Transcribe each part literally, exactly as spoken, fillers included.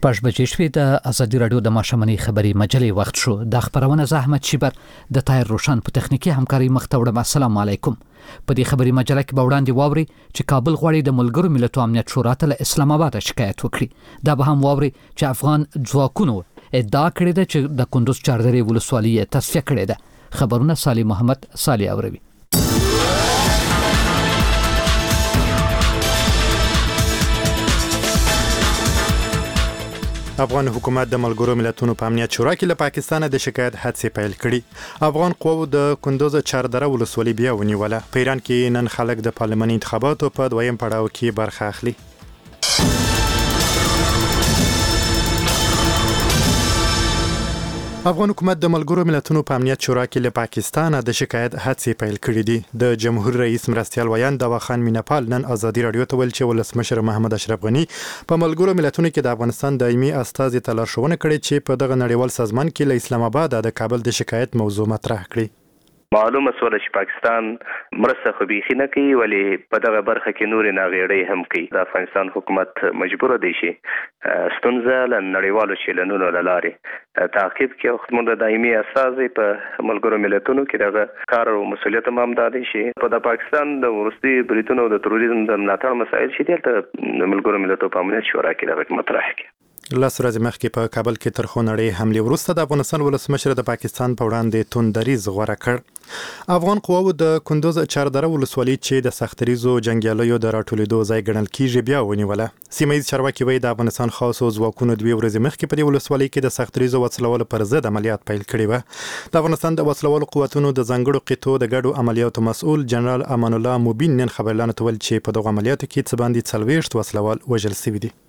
شپږ بجې شوې د ازادي راډیو د ماشومنۍ خبري مجلې وخت شو. د خبرونه زحمت شیبر د تایر روشن په تخنیکی همکاري مخته وړم. السلام علیکم. په دې خبري مجله کې به وړاندې واوري چې کابل غواړي د ملګرو ملتونو امنیت شورا ته له اسلام آباد شکایت وکړي. دا به هم واوري چې افغان ځواکونو ادعا کړې ده چې د کندوز چاردرې ولسوالۍ تصفیه کړې ده. خبرونه صالح محمد صالح اوروي. افغان حکومت د ملګرو ملتونو په امنیت شورا کې له پاکستان د شکایت هڅې پیل کړي. افغان قواو د کندوز چاردره ولسوالۍ بیا ونیوله. په ایران کې نن خلک د پارلماني انتخاباتو په دویم پړاو کې برخه اخلي. افغان حکومت د ملګرو ملتونو په امنیت شورا کې له پاکستان د شکایت هڅې پیل کړې دي. د جمهور رئیس مرستیال ویان دوا خان مینپال نن ازادي راډیو ته ویل چې ولسمشر محمد اشرف غنی په ملګرو ملتونو کې د افغانستان دایمي استازي ته لارښوونه کړې چې په دغه نړیوال سازمان کې له اسلام آباد د کابل د شکایت موضوع مطرح کړي. معلومه سوله چې پاکستان مرسته خو بیخي نه کوي، ولی په دغه برخه کې نورې ناغېړۍ هم کوي. د افغانستان حکومت مجبور دی چې ستونزه له نړیوالو چیلنونو له لارې تعقیب کړي. او موږ د دایمي استازي په ملګرو ملتونو کې دغه کار او مسؤلیت هم همدا دی چې په د پاکستان د وروستي بریتونو د تروریزم د ملاتړ مسایل چې دلته ملګرو ملتونو په امنیت شورا کې دغه مطرح کړي. لاس ورځې مخکې په کابل کې تر خونړۍ حملې وروسته د افغانستان ولسمشر د پاکستان په وړاندې توندریز غوره کړ. افغان قواو د کندوز چاردره ولسوالۍ چې د سختریزو جنگیالیو د راټولېدو ځای ګڼل کیږي بیا ونیوله. سیمه ییز چارواکي وایي د افغانستان خاصو ځواکونو دوی ورځې مخکې په دې ولسوالۍ کې د سختریزو وسلوالو پر ضد عملیات پیل کړي وو. د افغانستان د وسلوالو قوتونو د ځانګړو قطعو د ګډو عملیاتو مسؤل جنرال امان الله مبین نن خبرلانو ته ویل چې په دغه عملیاتو کې څه باندې څلوېښت وسلوال وژل شوي دي.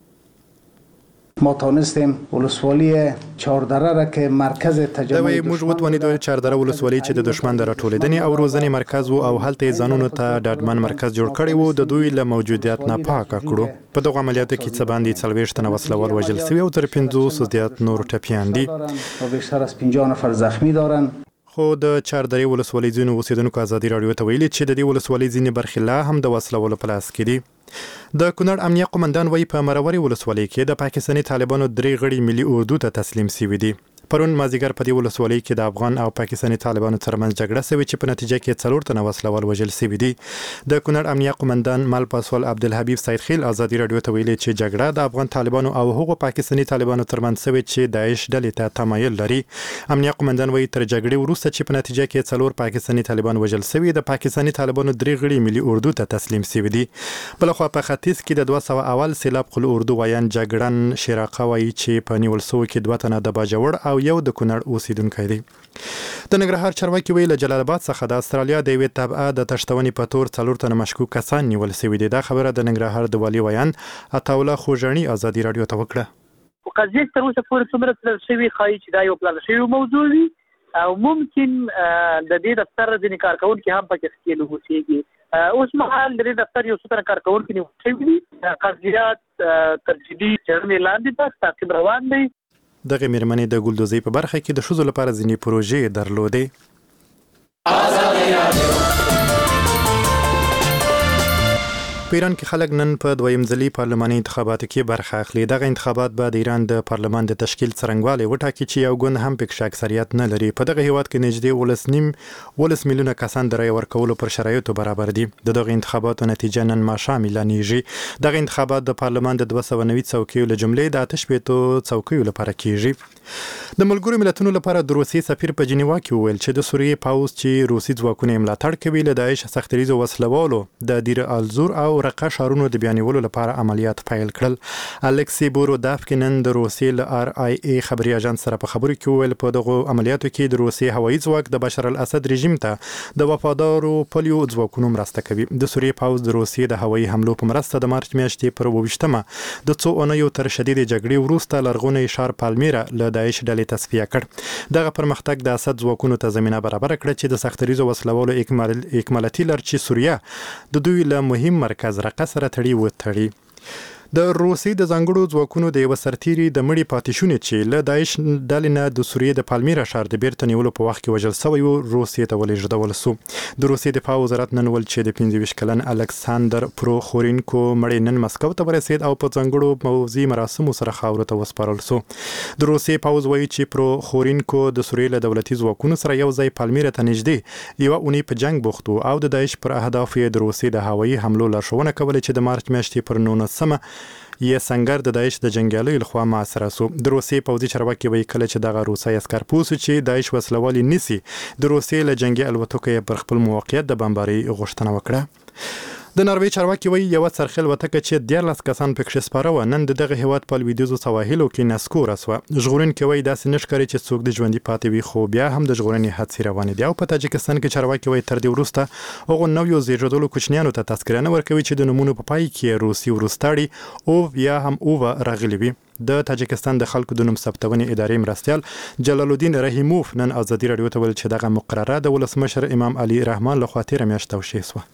ما تونستیم ولسوالی چاردره را که مرکز تجمع دوی موږ وتوانیدو چاردره ولسوالی چې د دشمن د راټولېدنې او روزنې مرکز وو او هلته ځانونو ته ډاډمن مرکز جوړ کړی وو د دوی له موجودیت نه پاکه کړو. په دغه عملیاتو کې څه باندې څلوېښت تنه وسلوال وژل شوي او تر پنځوسو زیات نور ټپیان دي. بیشتر از پنجاه نفر زخمی دارن. خو د چاردرې ولسوالۍ ځینو اوسیدونکو ازادي راډیو ته ویلي چې د دې ولسوالۍ ځینې برخې لا هم د وسلوالو په لاس کې دي. د کونړ امنیه قومندان وایي په مروري ولسوالۍ کې د پاکستاني طالبانو درې غړي ملي اردو ته تسلیم شوي دي. پرون مازیګر په دې ولسوالۍ کې د افغان او پاکستاني طالبانو ترمنځ جګړه شوې چې په نتیجه کې څلور تنه وسلوال وژل شوي دي. د کونړ امنیه قومندان مال پاسوال عبدالحبیب سیدخیل ازادي راډیو ته ویلي چې جګړه د افغان طالبانو او هغو پاکستاني طالبانو ترمنځ شوې چې داعش ډلې ته تمایل لري. امنیه قومندان وایي تر جګړې وروسته چې په نتیجه کې څلور پاکستاني طالبان وژل شوي، د پاکستاني طالبانو درې غړي ملي اردو ته تسلیم شوي دي. بلخوا په ختیځ کې د دوه سوه اول سیلاب قل اردو ویان جګړن شراقه وایي چې په نیول شوو کې دوه تنه د باجوړ او یو د کونړ اوسیدونکی دی. د ننګرهار چارواکي ویل له جلال آباد څخه د استرالیا د یوې تبعه د تشتونې په تور څلور تنه مشکوک کسان نیول شوي دي. دا خبره د ننګرهار د والي ویان عطاالله خوږني ازادي راډیو ته وکړه. قضیه تر اوسه پورې څومره تلل شوي ښایي چې دا یو پلان شوی موضوع وي او ممکن د دې دفتر ځینې کارکوونکي هم پکې ښکېل اوسېږي. اوس مهال د دې دفتر یو څو تنه کارکوونکي نیول شوي دي. قضیات تر جدي څېړنې لاندې ده، تعقیب روان دی. دغه مېرمنې د ګلدوزۍ په برخه کې د ښځو لپاره ځینې پروژې درلودې. په ایران کې خلک نن په دویم ځلي پارلماني انتخاباتو کې برخه اخلي. دغه انتخابات به د ایران د پارلمان د تشکیل څرنګوالی وټاکي چې یو ګوند هم پکې اکثریت نه لري. په دغه هیواد کې نږدې ولس نیم ولس میلیونه کسان د رای ورکولو پر شرایطو برابر دي. د دغه انتخاباتو نتیجه نن ماښام اعلانېږي. دغه انتخابات د پارلمان د دوه سوه نوي څوکیو له جملې د اته شپېتو څوکیو لپاره کیږي. د ملګرو ملتونو لپاره د روسیې سفیر په جنیوا کې وویل چې د سوریې پوځ چې روسي ځواکونه یې ملاتړ کوي له داعش سختریزو وسلوالو د دیر الزور او رقه شارونو د بیانولو لپاره عملیات پیل کړل. الکسی بوروداف نن د روسیې له آر آی ای خبري اژانس سره په خبرو کې وویل په دغه عملیاتو کې د روسیې هوایي ځواک د بشار الاسد رژیم ته د وفادارو پولیو ځواکونو مرسته کوي. د سوریې پوځ د روسیې د هوایي حملو په مرسته د مارچ میاشتې پر اوویشتمه د څو اونیو تر شدید جګړې وروسته لرغونی ښار پالمیرا له داعش ډلې تصفیه کړ. دغه پرمختګ د اسد ځواکونو ته زمینه برابر کړه چې د سختریزو وسلوالو اکمالاتي لارچې سوریه د دوی له مهم مرکز رقه سره تړي وتړي. د روسي د ځانګړو ځواکونو د یو سرتیري د مړي پاتېشونې چې له داعش ډلې نه د سوریې د پالمیرا ښار د بیرته نیولو په وخت کې وژل شوی و روسیې ته ولېږدول سو. د روسي دفاع وزارت نن ویل چې د پنځه ویشت کلن الکساندر پروخورینکو مړی نن مسکو ته ورسېد او په ځانګړو موضوعي مراسمو سره خاورو ته وسپارل سو. د روسي پوځ وایي چې پروخورینکو د سوریې له دولتي ځواکونو سره یو ځای پالمیرا ته نږدې یوه اونۍ په جنگ بوخت و او د داعش پر اهدافو یې د روسي د هوایي حملو لارښوونه کوله چې د مارچ میاشتې پر نولسمه یې سنگر د داعش د جنګیالیو لخوا محاصره سو. د روسیې پوځي چارواکي وایي کله چې دغه روسي عسکر پوه سو چې داعش وسلوالي نیسي د روسیې له جنګي الوتکو یې پر خپل موقعیت د بمبارۍ غوښتنه وکړه. د ناروې چارواکي وایي یوه څرخي الوتکه چې دیارلس کسان پکښې سپاره وه نن د دغه هیواد په لویدیځو سواحلو کې نسکوره سوه. ژغورونکي وایي داسې نه ښکاري چې څوک د ژوندي پاتې وي خو بیا هم د ژغورنې هڅې روانې دي. او په تاجکستان کې چارواکي وایي تر دې وروسته هغو نویو زیږېدلو کوچنیانو ته تذکره نه ورکوي چې د نومونو په پای کې روسي وروستاړي او یا هم اووه راغلي وي. د تاجکستان د خلکو د نوم ثبتونې ادارې مرستیال جلال الدین رحیموف نن ازادي راډیو ته ویل چې دغه مقرره د ولسمشر امام علي رحمان لخوا تېره میاشت توشیح شوه.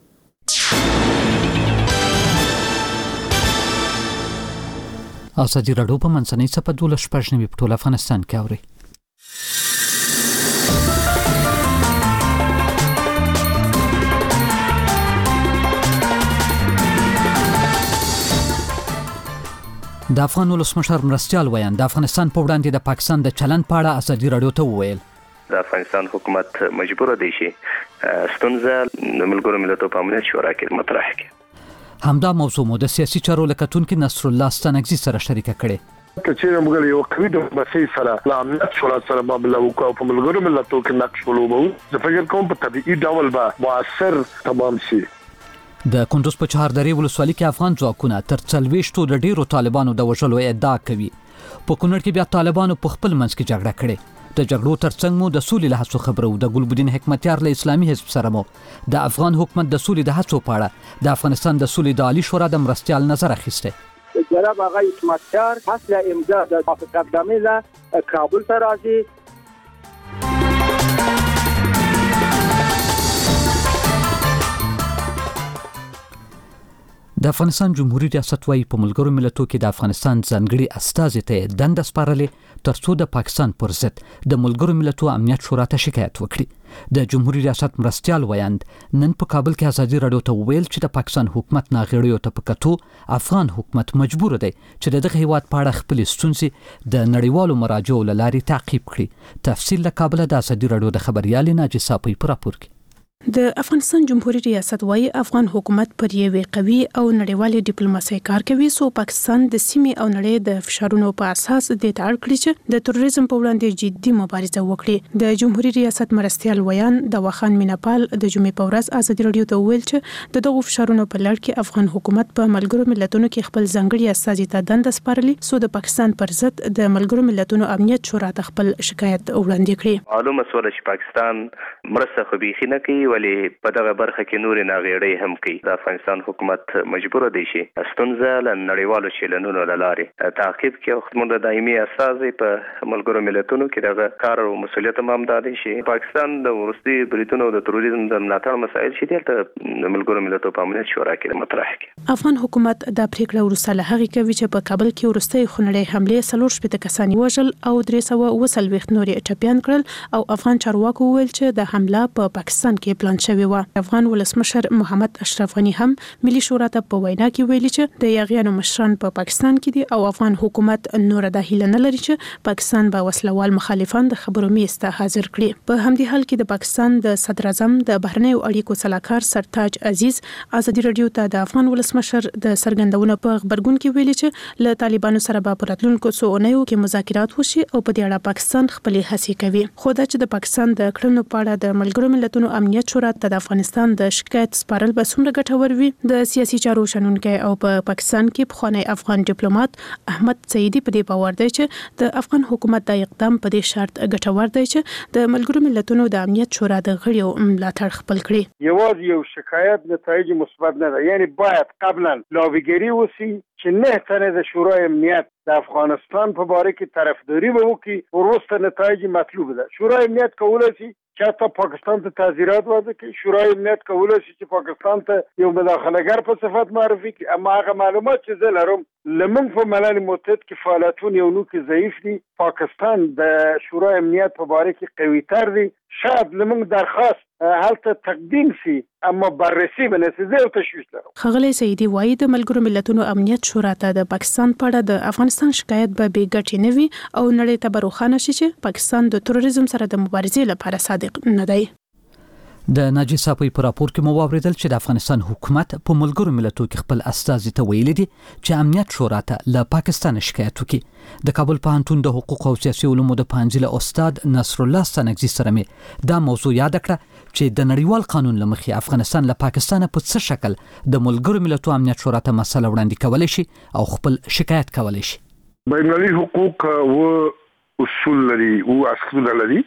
ازادي راډیو په منځنۍ څپه دولس شپږ نوي په ټول افغانستان کې اوري. د افغان ولسمشر مرستیال ویان د افغانستان په وړاندې د پاکستان د چلند په اړه ازادي راډیو ته وویل د افغانستان حکومت مجبور دی چې ستونزه د ملګرو ملتونو په امنیت شورا کې مطرح کړي. همدا موضوع مو د سیاسي چارو لکتونکو نصر الله ستانکزي سره شریکه کړي. که چیرې موږ یو قوي ډیپلوماسي سره له امنیت شورا سره معامله وکړو او په ملګرو ملتونو کې نقش ولوبو زه فکر کوم په طبيعي ډول به مؤثر تمام شي. د کندوز په چهاردری ولسوالۍ کې افغان ځواکونه تر څلوېښتو د ډیرو طالبانو د وژلو ادعا کوي. په کونړ کې بیا طالبانو په خپل منځ کې جګړه کړې. د جګړو ترڅنګ مو د سولې له هڅو خبرو د ګلبدین حکمتیار له اسلامي حزب سره مو د افغان حکومت د سولې د هڅو په اړه د افغانستان د سولې د عالی شورا د مرستیال نظر اخیسته. جناب آقای حکمتیار فصل امضا د موافقتنامه له کابل ته راځي. د افغانستان جمهوریت ریاست وايي په ملګرو ملتونو کې د افغانستان ځانګړي استازي ته دنده سپارلې ترڅو د پاکستان پر ضد د ملګرو ملتونو امنیت شورا ته شکایت وکړي. د جمهوریت ریاست مرستیال ویاند نن په کابل کې ازادي راډیو ته ویل چې د پاکستان حکومت ناغېړیو ته په کتو افغان حکومت مجبور دی چې د دغه هیواد په اړه خپل ستونزې د نړیوالو مراجعو له لارې تعقیب کړي. تفصیل له کابل د ازادي راډیو د خبريال ناجي صاحب په راپور کې. د افغانستان جمهوریت ریاست وايي افغان حکومت پر یوې قوي او نړیوالې ډیپلوماسۍ کار کوي سو پاکستان د سیمې او نړۍ د فشارونو په اساس د تعال کړی چې د تروریزم په وړاندې جدي مبارزه وکړي. د جمهوریت ریاست مرستیال ویان د وخان میناپال د جمعې په ورځ ازادي راډیو ته ویل چې د دغو فشارونو په لړ کې افغان حکومت په ملګرو ملتونو کې خپل ځانګړي استازي ته دنده سپارلې سو د پاکستان پر ضد د ملګرو ملتونو امنیت شورا ته خپل شکایت وړاندې کړي. معلومه سوله چې پاکستان مرسته خو بيخي نه کوي ولی په دغه برخه کې نور ناغېړۍ هم کوي. د افغانستان حکومت مجبور دی چې ستونزه له نړیوالو چیلنونو له لارې تعقیب کړي. خو د دایمي استازي په ملګرو ملتونو کې دغه کار او مسولیت هم دا دی چې پاکستان د وروستي بریټونو د تروریزم د ملاتړ مسایل چې دلته د ملګرو ملتونو په امنیت شورا کې مطرح کړي. افغان حکومت د پریکړه وروسته له هغې کوي چې په کابل کې وروستۍ خونړۍ حملې څلور شپېته کسان وژل او درې سوه اووه څلوېښت نورې ټپیان کړل او افغان چارواکو وویل چې د حمله په پاکستان کې پلان شوې وه. افغان ولسمشر محمد اشرف غنی هم ملي شورا ته په وینا کې ویلي چې د یاغیانو مشران په پاکستان کې دي او افغان حکومت نور د هیله نه لري چې پاکستان به وسلوال مخالفان د خبرو میز ته حاضر کړي. په همدې حال کې د پاکستان د صدر اعظم د بهرنیو اړیکو صلاحکار سرتاج عزیز ازادي راډیو ته د افغان ولسمشر د سرګندونو په خبرګون کې ویلي چې له طالبانو سره به په راتلونکو څو اونیو کې مذاکرات وشي او په دې اړه پاکستان خپلې هڅې کوي. خو دا چې د پاکستان د کړنو په اړه د ملګرو ملتونو امنیت شورا ته د افغانستان د شکایت سپارل به څومره ګټور وي. د سیاسي چارو شنونکی او په پا پاکستان کې پخوانی افغان ډیپلوماټ احمد سعیدی په دې باور دی چې د افغان حکومت د اقدام په دې شرط ګټور دی چې د ملګرو ملتونو د امنیت شورا د غړیو ملاتړ خپل کړي. یوازې یو شکایت نتایج مثبت نه ده، یعنی باید قبلا لاویګری وسی چې نه تنه د شورای امنیت د افغانستان په باره کې طرفداري وکړي او وروسته نتایج مطلوب ده. شورای امنیت کولای شي چاته پاکستان ته تعزیرات وضع کړي. شورای امنیت کولای شي چې پاکستان ته یو مداخلهګر په صفت معرفي کړي. اما هغه معلومات چې زه لرم لمن په ملل متحد کې فعالیتونه یو نو کې ضعیف دي. پاکستان د شورای امنیت په باره کې قوي تر دي. شاید لمن درخواست هلته تقدیم شي اما بررسي بنسي زه او تشویش لرم. خغلی سیدی وایي د ملګرو ملتونو امنیت شورا ته د پاکستان په اړه د افغانستان شکایت به بې ګټې نه وي او نړۍ ته به روښانه شي چې پاکستان د تروریزم سره د مبارزې لپاره صادق نه دی. د ناجی صاحب په راپور کې مو واوریدل چې د افغانستان حکومت په ملګرو ملتونو کې خپل استازي ته ویلي دي چې امنیت شورا ته له پاکستان شکایت وکړي. د کابل پوهنتون د حقوق او سیاسي علومو د پانځله استاد نصر الله ستانکزي سره مې دا موضوع یاد کړه چې د نړیوال قانون لمخې افغانستان له پاکستان په څه شکل د ملګرو ملتونو امنیت شورا ته مسله وړاندې کولای شي او خپل شکایت کولای شي. بین المللي حقوق او اصول لري او اصول لري.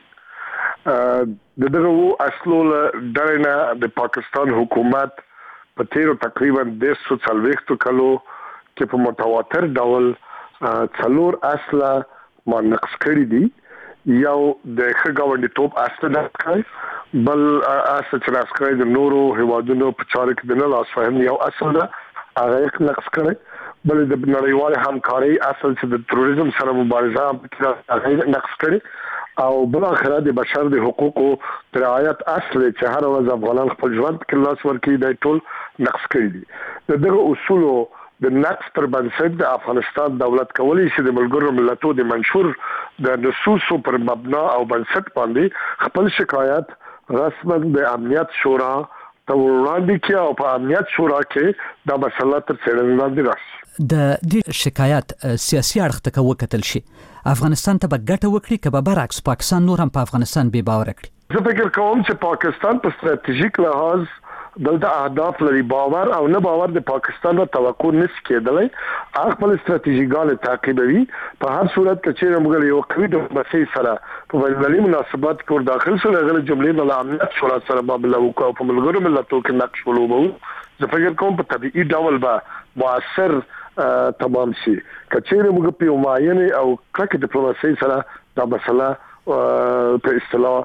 د دغه وو اصلو درنه د پاکستان حکومت په تیرو تقریبا د سوڅلويختو کلو کې په متواتر ډول څلور اصله ما نقص کړی دي. یو د خګاوندې توپ اصل نه کوي بل اصل چې راځي د نورو هوادونو په چارو کې د نه لاس فهم یو اصل ده هغه نقص کړی. بل د نړیوال همکاري اصل چې د تروریزم سره مبارزه هغه نقص کړی. او بل اخر د بشر د حقوقو رعایت اصل چې هر ورځ افغانان خپل ژوند کې لاس ورکړي د ټول نقص کړی دي. دغه اصول د نقص پر بنسټ د افغانستان دولت کولی شي د ملګرو ملتونو د منشور د نصوصو پر مبنا او بنسټ باندې خپل شکایت رسما د امنیت شورا ته وړاندې کړي او په امنیت شورا کې دا مسله تر څېړنې لاندې راشي. د دې شکایت سیاسي اړخ ته وکتل شي افغانستان ته به ګټه وکړي که به برعکس پاکستان نور هم په افغانستان بې باور کړي. زه فکر کوم چې پاکستان په ستراتیژیک لحاظ دلته اهداف لري. باور او نه باور د پاکستان ته توقع نشي کېدلی. هغه خپل ستراتیژیګانې تعقیبوي. په هر صورت کې چې موږ یو قوي ډیپلوماسي سره په بینالمللي مناسبات کې داخل شو غل جملې د امنیت شورا سره معامله وکړو په ملګرو ملتونو کې نقش ولوبو. زه فکر کوم په طبيعي ډول به مؤثر تمام شي. کچېره موږ په معاینه او کلک ډیپلوماسي سره دا مسله په اصطلاح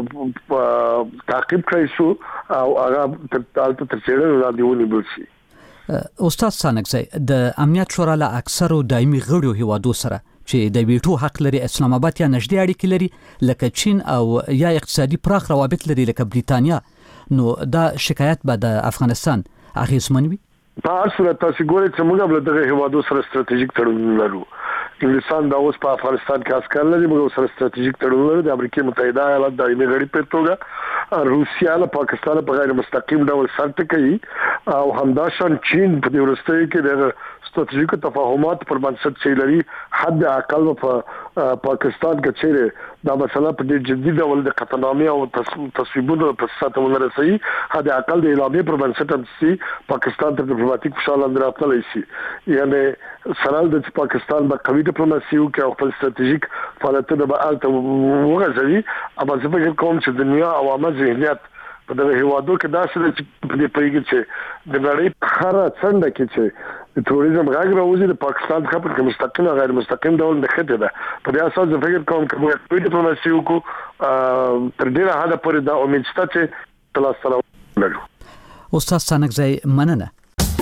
تعقیب کړی شو او هغه تر تر څېړنې لاندې ونیول شي. استاد ستانکزي د امنیت شورا له اکثرو دایمي غړو هیوادو سره چې د ویټو حق لري اسلام آباد یا نږدې اړیکې لري لکه چین او یا اقتصادي پراخ روابط لري لکه بریتانیا نو دا شکایت به د افغانستان اغیزمن وي. په هر صورت تاسو ګورئ چې موږ بل دغه هیوادو سره ستراتیژیک تړون لرو. انګلستان دا اوس په افغانستان کې عسكر لري موږ سره ستراتیژیک تړون لرو. د امریکا متحده ایالات دایمي غړي په توګه روسیا له پاکستان په غیر مستقیم ډول سره کوي او همداشان چین په دې ورستۍ کې د ستراتیژیک تفاهمات پر بنسټ چې لري حد اقل په پاکستان کې چیرې دا مسله په دې جدي ډول د قطعنامه او تصویبونو په ساتلو رسي حد اقل د اعلامیه پر بنسټ هم سي پاکستان ته ډیپلوماټیک فشار لاندې راځي شي. یعنی سره د پاکستان په قوي ډیپلوماسي او کې خپل ستراتیژیک فعالیتونه به الته وغځوي. اما زه فکر کوم چې دنیا عوامه ذهنیت په دغه هیوادو کې دا څه چې په دې پیګه چې د نړۍ په هر څنډه کې چې د تروریزم غږ راوځي د پاکستان څخه په مستقیم او غیر مستقیم ډول د خته ده. په دې اساس زه فکر کوم چې موږ په ډیپلوماسي وکړو تر ډیره حد پورې دا امید شته چې تل سره لرو. استاد ستانکزي مننه.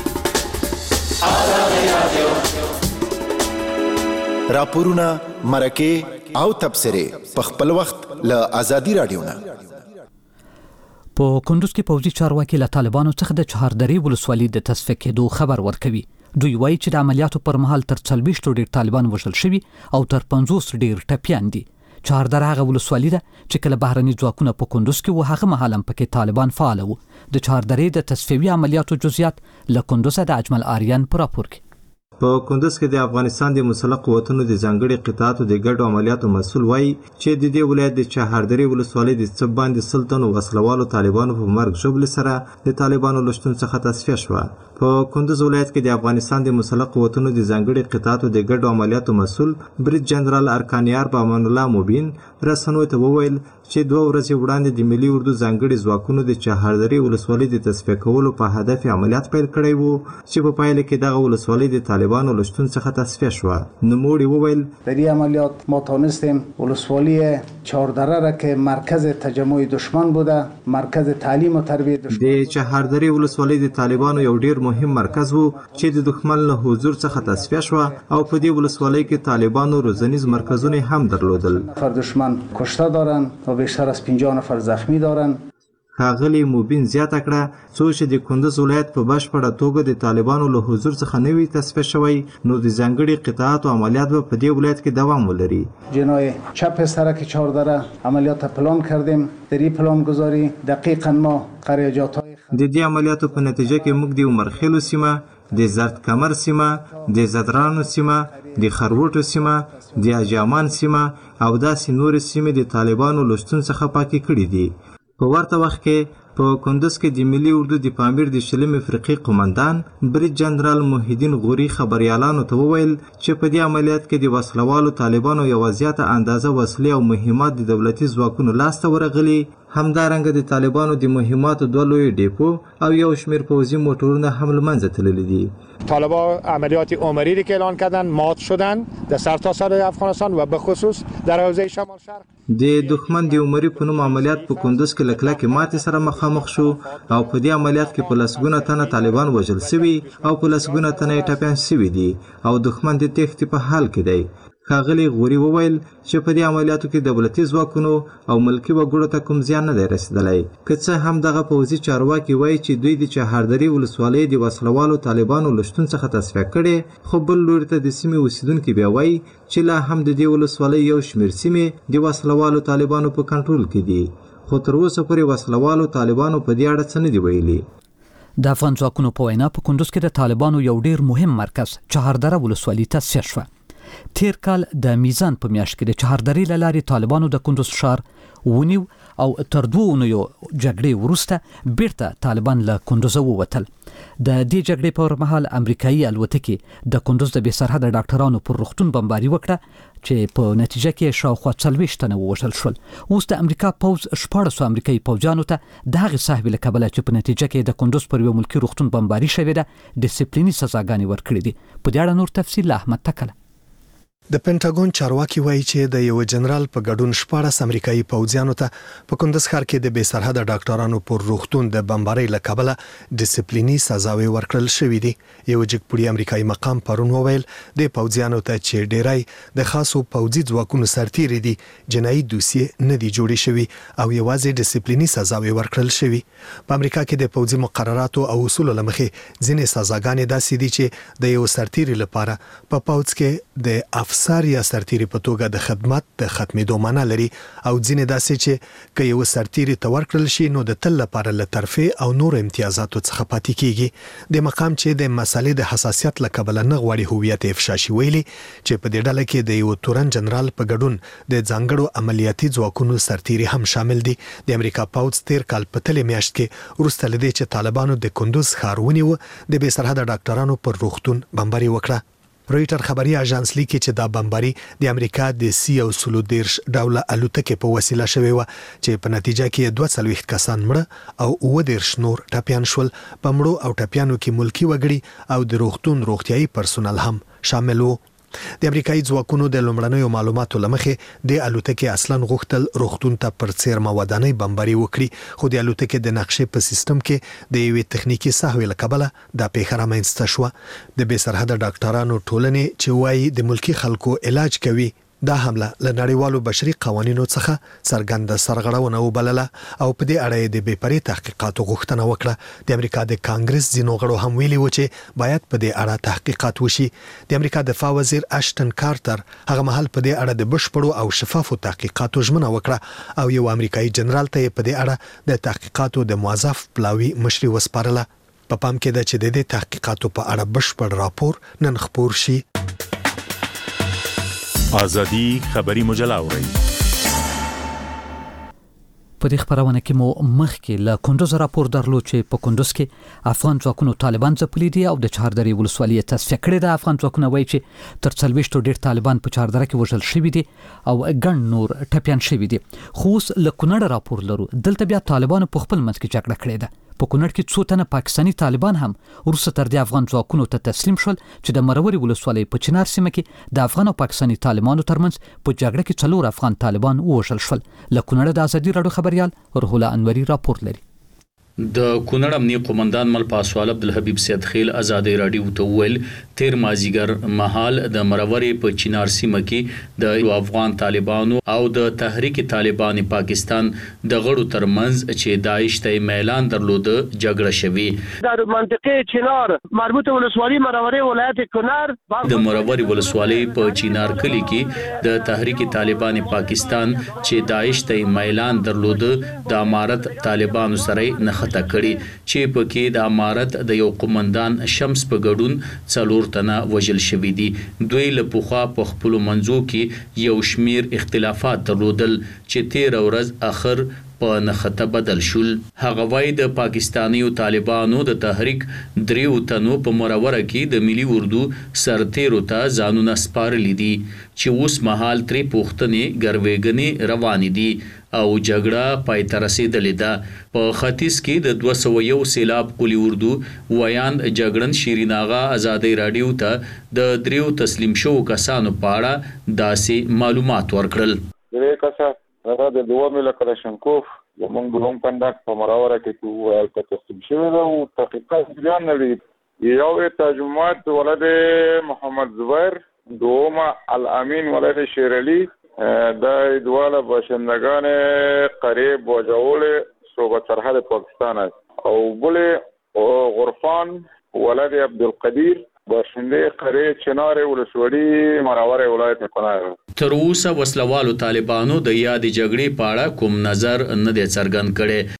راپورونه مرکه او تبصره په خپل وخت له ازادي رادیو نه. په کندوز کې پوځي چارواکي له طالبانو څخه د چهاردری ولسوالۍ د تصفیه کېدو خبر ورکوي. دوی وایي چې د عملیاتو پر مهال تر څلوېښتو ډېر طالبان وژل شوي او تر پنځوس ډېر ټپیان دي. چهاردره هغه ولسوالۍ ده چې کله بهرني ځواکونه په کندوز کې و هغه مهال هم پکې طالبان فعال وو. د چهاردرې د تصفیوي عملیاتو جزئیات له کندوز د اجمل آریان په راپور کې. په کندوز کې د افغانستان د مسلح قوتونو د ځانګړي قطاعاتو د ګډو عملیاتو مسؤل وایي چې د دې ولایت د چهاردری ولسوالۍ د څه باندې سلطن او وسلوالو طالبانو په مرګ ژوبل سره د طالبانو لشتون څخه تصفیه شوه. په کندوز ولایت کې د افغانستان د مسلح قوتونو د ځانګړي قطاعاتو د ګډو عملیاتو مسؤل بریټ جنرال ارکانیار بامان الله موبین رسنوي ته وویل چې دوه ورځې وړاندې د ملي اردو ځانګړي ځواکونو د چهاردری ولسوالۍ د تصفیه کولو په هدف عملیات پیل کړی وو چې په پایله کې دغه ولسوالۍ د طالبانو طالبانو لشتون څخه تصفیه شوه. نوموړي وویل در این عملیات ما تانستیم ولسوالی چهاردره را که مرکز تجمع دشمن بوده، مرکز تعلیم و تربیت دشمن د چهاردری ولسوالۍ د طالبانو یو ډیر مهم مرکز وو چې د دښمن له حضور څخه تصفیه شوه او په دې ولسوالۍ کې طالبانو روزنیز مرکزونه هم درلودل. نفر دشمن کشته دارن و بیشتر از پنجاه نفر زخمی دارن. ښاغلي موبین زیاته کړه څو چې د کندز ولایت په بشپړه توګه د طالبانو له حضور څخه نه وي تصفیه شوی نو د ځانګړي قطاعاتو عملیات به په دې ولایت کې دوام ولري. جنای چپ سرک چهاردره عملیات پلان کردیم. در این پلان گذاری دقیقاً ما قریجات‌های د دې عملیاتو په نتیجه کې موږ د عمرخیلو سیمه، د زرد کمر سیمه، د زدرانو سیمه، د خروټو سیمه، د اجامان سیمه او داسې نورې سیمې د طالبانو لشتون څخه پاکې کړي دي. په ورته وخت کې په کندز کې د ملي اردو د پامیر د شلمې فرقې قومندان بریج جنرال محیدین غوري خبريالانو ته وویل چې په دې عملیات کې د وسلوالو طالبانو یوه زیاته اندازه وسلې او مهمات د دولتي ځواکونو لاسته ورغلي. همدارنګه د طالبانو د مهماتو دوه لوی ډیپو او یو شمیر پوځي موټرونه هم له منځه تللي دي. طالبان عملیات عمری را که اعلان کردن مات شدن در سرتاسر افغانستان و به خصوص در حوزه شمال شرق. د دښمن د عمری په نوم عملیات په کندز کې له کلکې ماتې سره مخامخ شو او په دې عملیات کې په لسګونه تنه طالبان وژل سوي او په لسګونه تنه یې ټپیان سوي دي او دښمن د تېښتې په حال کې دی. ښاغلي غوري وویل چې په دې عملیاتو کې دولتي ځواکونو او ملکي وګړو ته کوم زیان نه دی رسېدلی. که څه هم دغه پوځي چارواکي وایي چې دوی د چهاردرې ولسوالۍ د وسلوالو طالبانو له شتون څخه تصفیه کړې، خو بل لوري ته د سیمې اوسېدونکي بیا وایي چې لا هم د دې ولسوالۍ یو شمېر سیمې د وسلوالو طالبانو په کنټرول کې دي، خو تر اوسه پورې وسلوالو طالبانو په دې اړه څه نه دي ویلي. د افغان ځواکونو په وینا په کندز کې د طالبانو یو ډیر مهم مرکز چهاردره ولسوالۍ تصفیه شوه. تیر کال د میزان په میاشت کې د چهاردرې له لارې طالبانو د کندز ښار ونیو او تر دوه اونیو جګړې وروسته بیرته طالبان له کندزه ووتل. د دې جګړې پر مهال امریکایي الوتکې د کندز د بې سرحده ډاکټرانو پر روغتون بمباري وکړه چې په نتیجه کې شاوخوا څلوېښت تنه ووژل شول. اوس د امریکا پوځ شپاړسو امریکایي پوځیانو ته د هغې صاحبې له کبله چې په نتیجه کې د کندز پر یو ملکي روغتون بمباري شوې ده ډیسپلیني سزاګانې ورکړې دي. په دې اړه نور تفصیل له احمد تکله. د پینټاګون چارواکي وایي چې د یو جنرال په ګډون شپاړس امریکایي پوځیانو ته په کندز ښار کې د بې سرحده ډاکټرانو پر روغتون د بمبارۍ له کبله ډیسپلیني سزاوې ورکړل شوې دي. یو جګپوړي امریکایي مقام پرون وویل د پوځیانو ته چې ډیری د خاصو پوځي ځواکونو سرتیري دي جنایي دوسیې نه دي جوړې شوي او یوازې ډیسپلیني سزاوې ورکړل شوي. په امریکا کې د پوځي مقرراتو او اصولو له مخې ځینې سزاګانې داسې دي چې د یو سرتیري لپاره په پوځ کې د افسر یا سرتیري په توګه د خدمت د ختمېدو معنا لري او ځینې داسې چې که یو سرتیري ته ورکړل شي نو د تل لپاره له ترفیع او نور امتیازاتو څخه پاتې کیږي. د مقام چې د مسالې د حساسیت له کبله نه غواړي هویت افشا شي ویلي چې په دې ډله کې د یو تورن جنرال په ګډون د ځانګړو عملیاتي ځواکونو سرتیري هم شامل دي. د امریکا پوځ تیر کال په تلې میاشت کې وروسته له دې چې طالبانو د کندز ښار ونیو د بې سرحده ډاکټرانو پر روغتون بمباري وکړه. رویټر خبري اژانس لیکي چې دا بمباري د امریکا د سی او سلو دیرش ډوله الوتکې په وسیله شوې و چې په نتیجه کې دوه څلوېښت کسان مړه او اووه دیرش نور ټپیان شول. په مړو او ټپیانو کې ملکي وګړي او د روغتون روغتیايي پرسونل هم شامل وو. د امریکایي ځواکونو د لومړنیو معلوماتو له مخې د الوتکې اصلاً غوښتل روغتون ته پر څیرمه ودانۍ بمباري وکړي، خو د الوتکې د نقشې په سیستم کې د یوې تخنیکي سهوې له کبله دا پیښه رامنځته شوه. د بې سرحده ډاکټرانو ټولنې چې وایي د ملکي خلکو علاج کوي دا حمله له نړیوالو بشري قوانینو څخه څرګنده سرغړونه وبلله او په دې اړه د بې پرې تحقیقاتو غوښتنه وکړه. د امریکا د کانګرس ځینو غړو هم ویلي و چې باید په دې اړه تحقیقات وشي. د امریکا دفاع وزیر اشټن کارټر هغه مهال په دې اړه د بشپړو او شفافو تحقیقاتو ژمنه وکړه او یو امریکایي جنرال ته په دې اړه د تحقیقاتو د موظف پلاوي مشري وسپارله. په پام کې ده چې د دې تحقیقاتو په اړه بشپړ راپور نن خپور شي. آزادی خبری مجله اورئ. په دې خبرونه کې مو مخکې له کندوز راپور درلود چې په کندوز کې افغان ځواکونو طالبان ځپلي دي او د چهاردرې ولسوالۍ تصفیه کړې ده. افغان ځواکونه وایي چې تر څلوېښتو ډېر طالبان په چهاردره کې وژل شوي دي او ګڼ نور ټپیان شوي دي. خو اوس له کونړ راپور لرو، دلته بیا طالبانو په خپل منځ کې جګړه کړې ده. په کونړ کې څو تنه پاکستاني طالبان هم وروسته تر دې افغان ځواکونو ته تسلیم شول چې د مروري ولسوالۍ په چنار سیمه کې د افغان او پاکستاني طالبانو ترمنځ په جګړه کې څلور افغان طالبان ووژل شول. له کونړ د ازادي راډیو خبريال روح الله انوري راپور لري. د کونړ امنیه قومندان مل پاسوال عبدالحبیب سید خیل ازادي راډیو ته ویل تیر مازیګر مهال د مروري په چنار سیمه کې د افغان طالبانو او د تحریک طالبان پاکستان د غړو ترمنځ چې داعش ته میلان درلود جګړه شوی. د منطقه چنار مربوطه ولسوالۍ مروري ولایت کونړ د مروري ولسوالۍ په چنار کلی کې د تحریک طالبان پاکستان چې داعش ته میلان درلود د امارت طالبانو سره نه تکړی چې پکې د امارت د یو قومندان شمس په ګډون څلور تنه وژل شوی دي. دوی له پوخا په خپل منځو کې یو شمیر اختلافات درلودل چې تیر ورځ اخر په نخته بدل شول. هغه وای د پاکستانی او طالبانو د تحریک دریو تنو په مروره کې د ملي اردو سرتیرو ته ځانونه سپارلي دي چې اوس مهال ترې پوښتنې ګروېګنې روانې دي او جګړه پای ته رسیدلې ده. په ختیځ کې د دوه سوه یو سیلاب قلی اردو ویان جګړن شیرین آغا ازادي راډیو ته د دریو تسلیم شو کسانو په اړه داسې معلومات ورکړل. درې کسه هغه د دوه مل کلاشنکوف زمونږ بلوم کندک په مراوره کې کوه په تسلیم شوی ده او تحقیقات بیان لري. یو ترجمات ولد محمد زبیر، دوما الامین ولد شیر علی، دا دواله باشندگان قریب و جول صوبه سرحد پاکستان است او بل غرفان ولد عبدالقدیر باشنده قریب چنار ولسوالی مراوره ولایت کونړ. تر اوسه وسلوالو طالبانو د یاد جګړې په اړه کوم نظر نه دی څرګند کړي.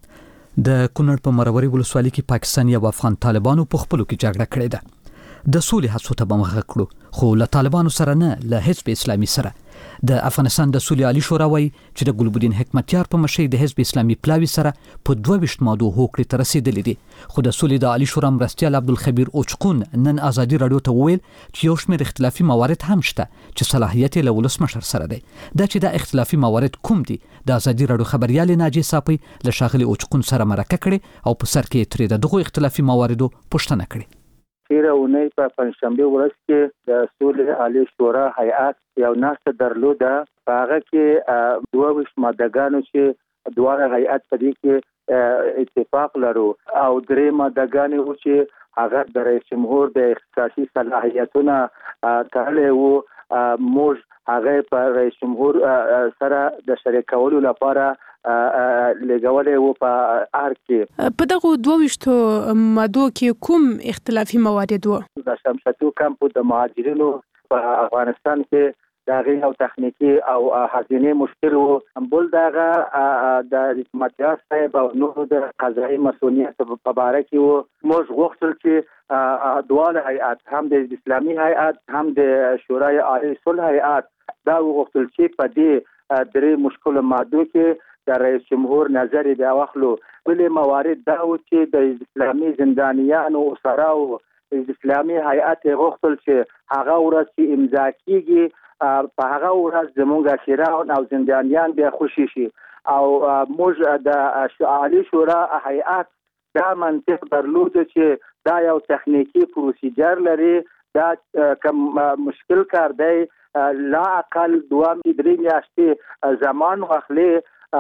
د کونړ په مروري ولسوالۍ کې پاکستاني او افغان طالبانو په خپلو کې جګړه کړې ده. د سولې هڅو ته به مخه کړو خو له طالبانو سره نه، له حزب اسلامي سره. د افغانستان د سولې عالی شورا وایي چې د ګلبدین حکمتیار په مشرۍ د حزب اسلامي پلاوي سره په دوه ویشت مادو هوکړې ته رسیدلې دي. خو د سولې د عالی شورا مرستیال عبدالخبیر اوچقون نن ازادي راډیو ته وویل چې یو شمېر اختلافي موارد هم شته چې صلاحیت یې له ولسمشر سره دی. دا چې د اختلافي موارد کوم دي د ازادي راډیو خبريال ناجیه صافی له ښاغلي اوچقون سره مرکه کړې او په سر کې ترې د دغو اختلافي مواردو پوښتنه کړې. تیره اونۍ په پنجشنبه ورځ کې د سولې عالی شورا هیئات یو ناسته درلوده. په هغه کې دوه ویشت مادهګانو چې دواړه هیئات په دې کې اتفاق لرو او درې مادهګانې وو چې هغه د رئیس جمهور د اختصاصي صلاحیتونه تړلې وو. موږ هغه په رئیس جمهور سره د شریکولو لپاره لګولې وو په ار کې. په دغه دوه ویشتو مادو کې کوم اختلافي موارد وو؟ د شمشتو کمپ د مهاجرینو په افغانستان کې د غیر او تخنیکی او هزینه مشکل وو. بل دغه د حکومتیار صاحب او نور د قضایي مسؤلیت په اړه کې وو. موږ غوښتل چې دواړه هیئات، هم د اسلامي هیئات هم د شورای عالی صلح هیئات، دا وغوښتل چې په دې درې مشکل مادو کې د رئیس جمهور نظر دی واخلو. بلې موارد دا و چې د اسلامي زندانیانو اسرا او اسلامي هیئات غوښتل چې هغه ورځ چې امضا کیږي په هغه ورځ زموږ اسیران او زندانیان بیا خوشي شي. او موږ د عالی شورا هیئات دا منطق درلود چې دا یو تخنیکی پروسیجر لري، دا کوم مشکل کار دی لا اقل دوه درې میاشتې زمان واخلي.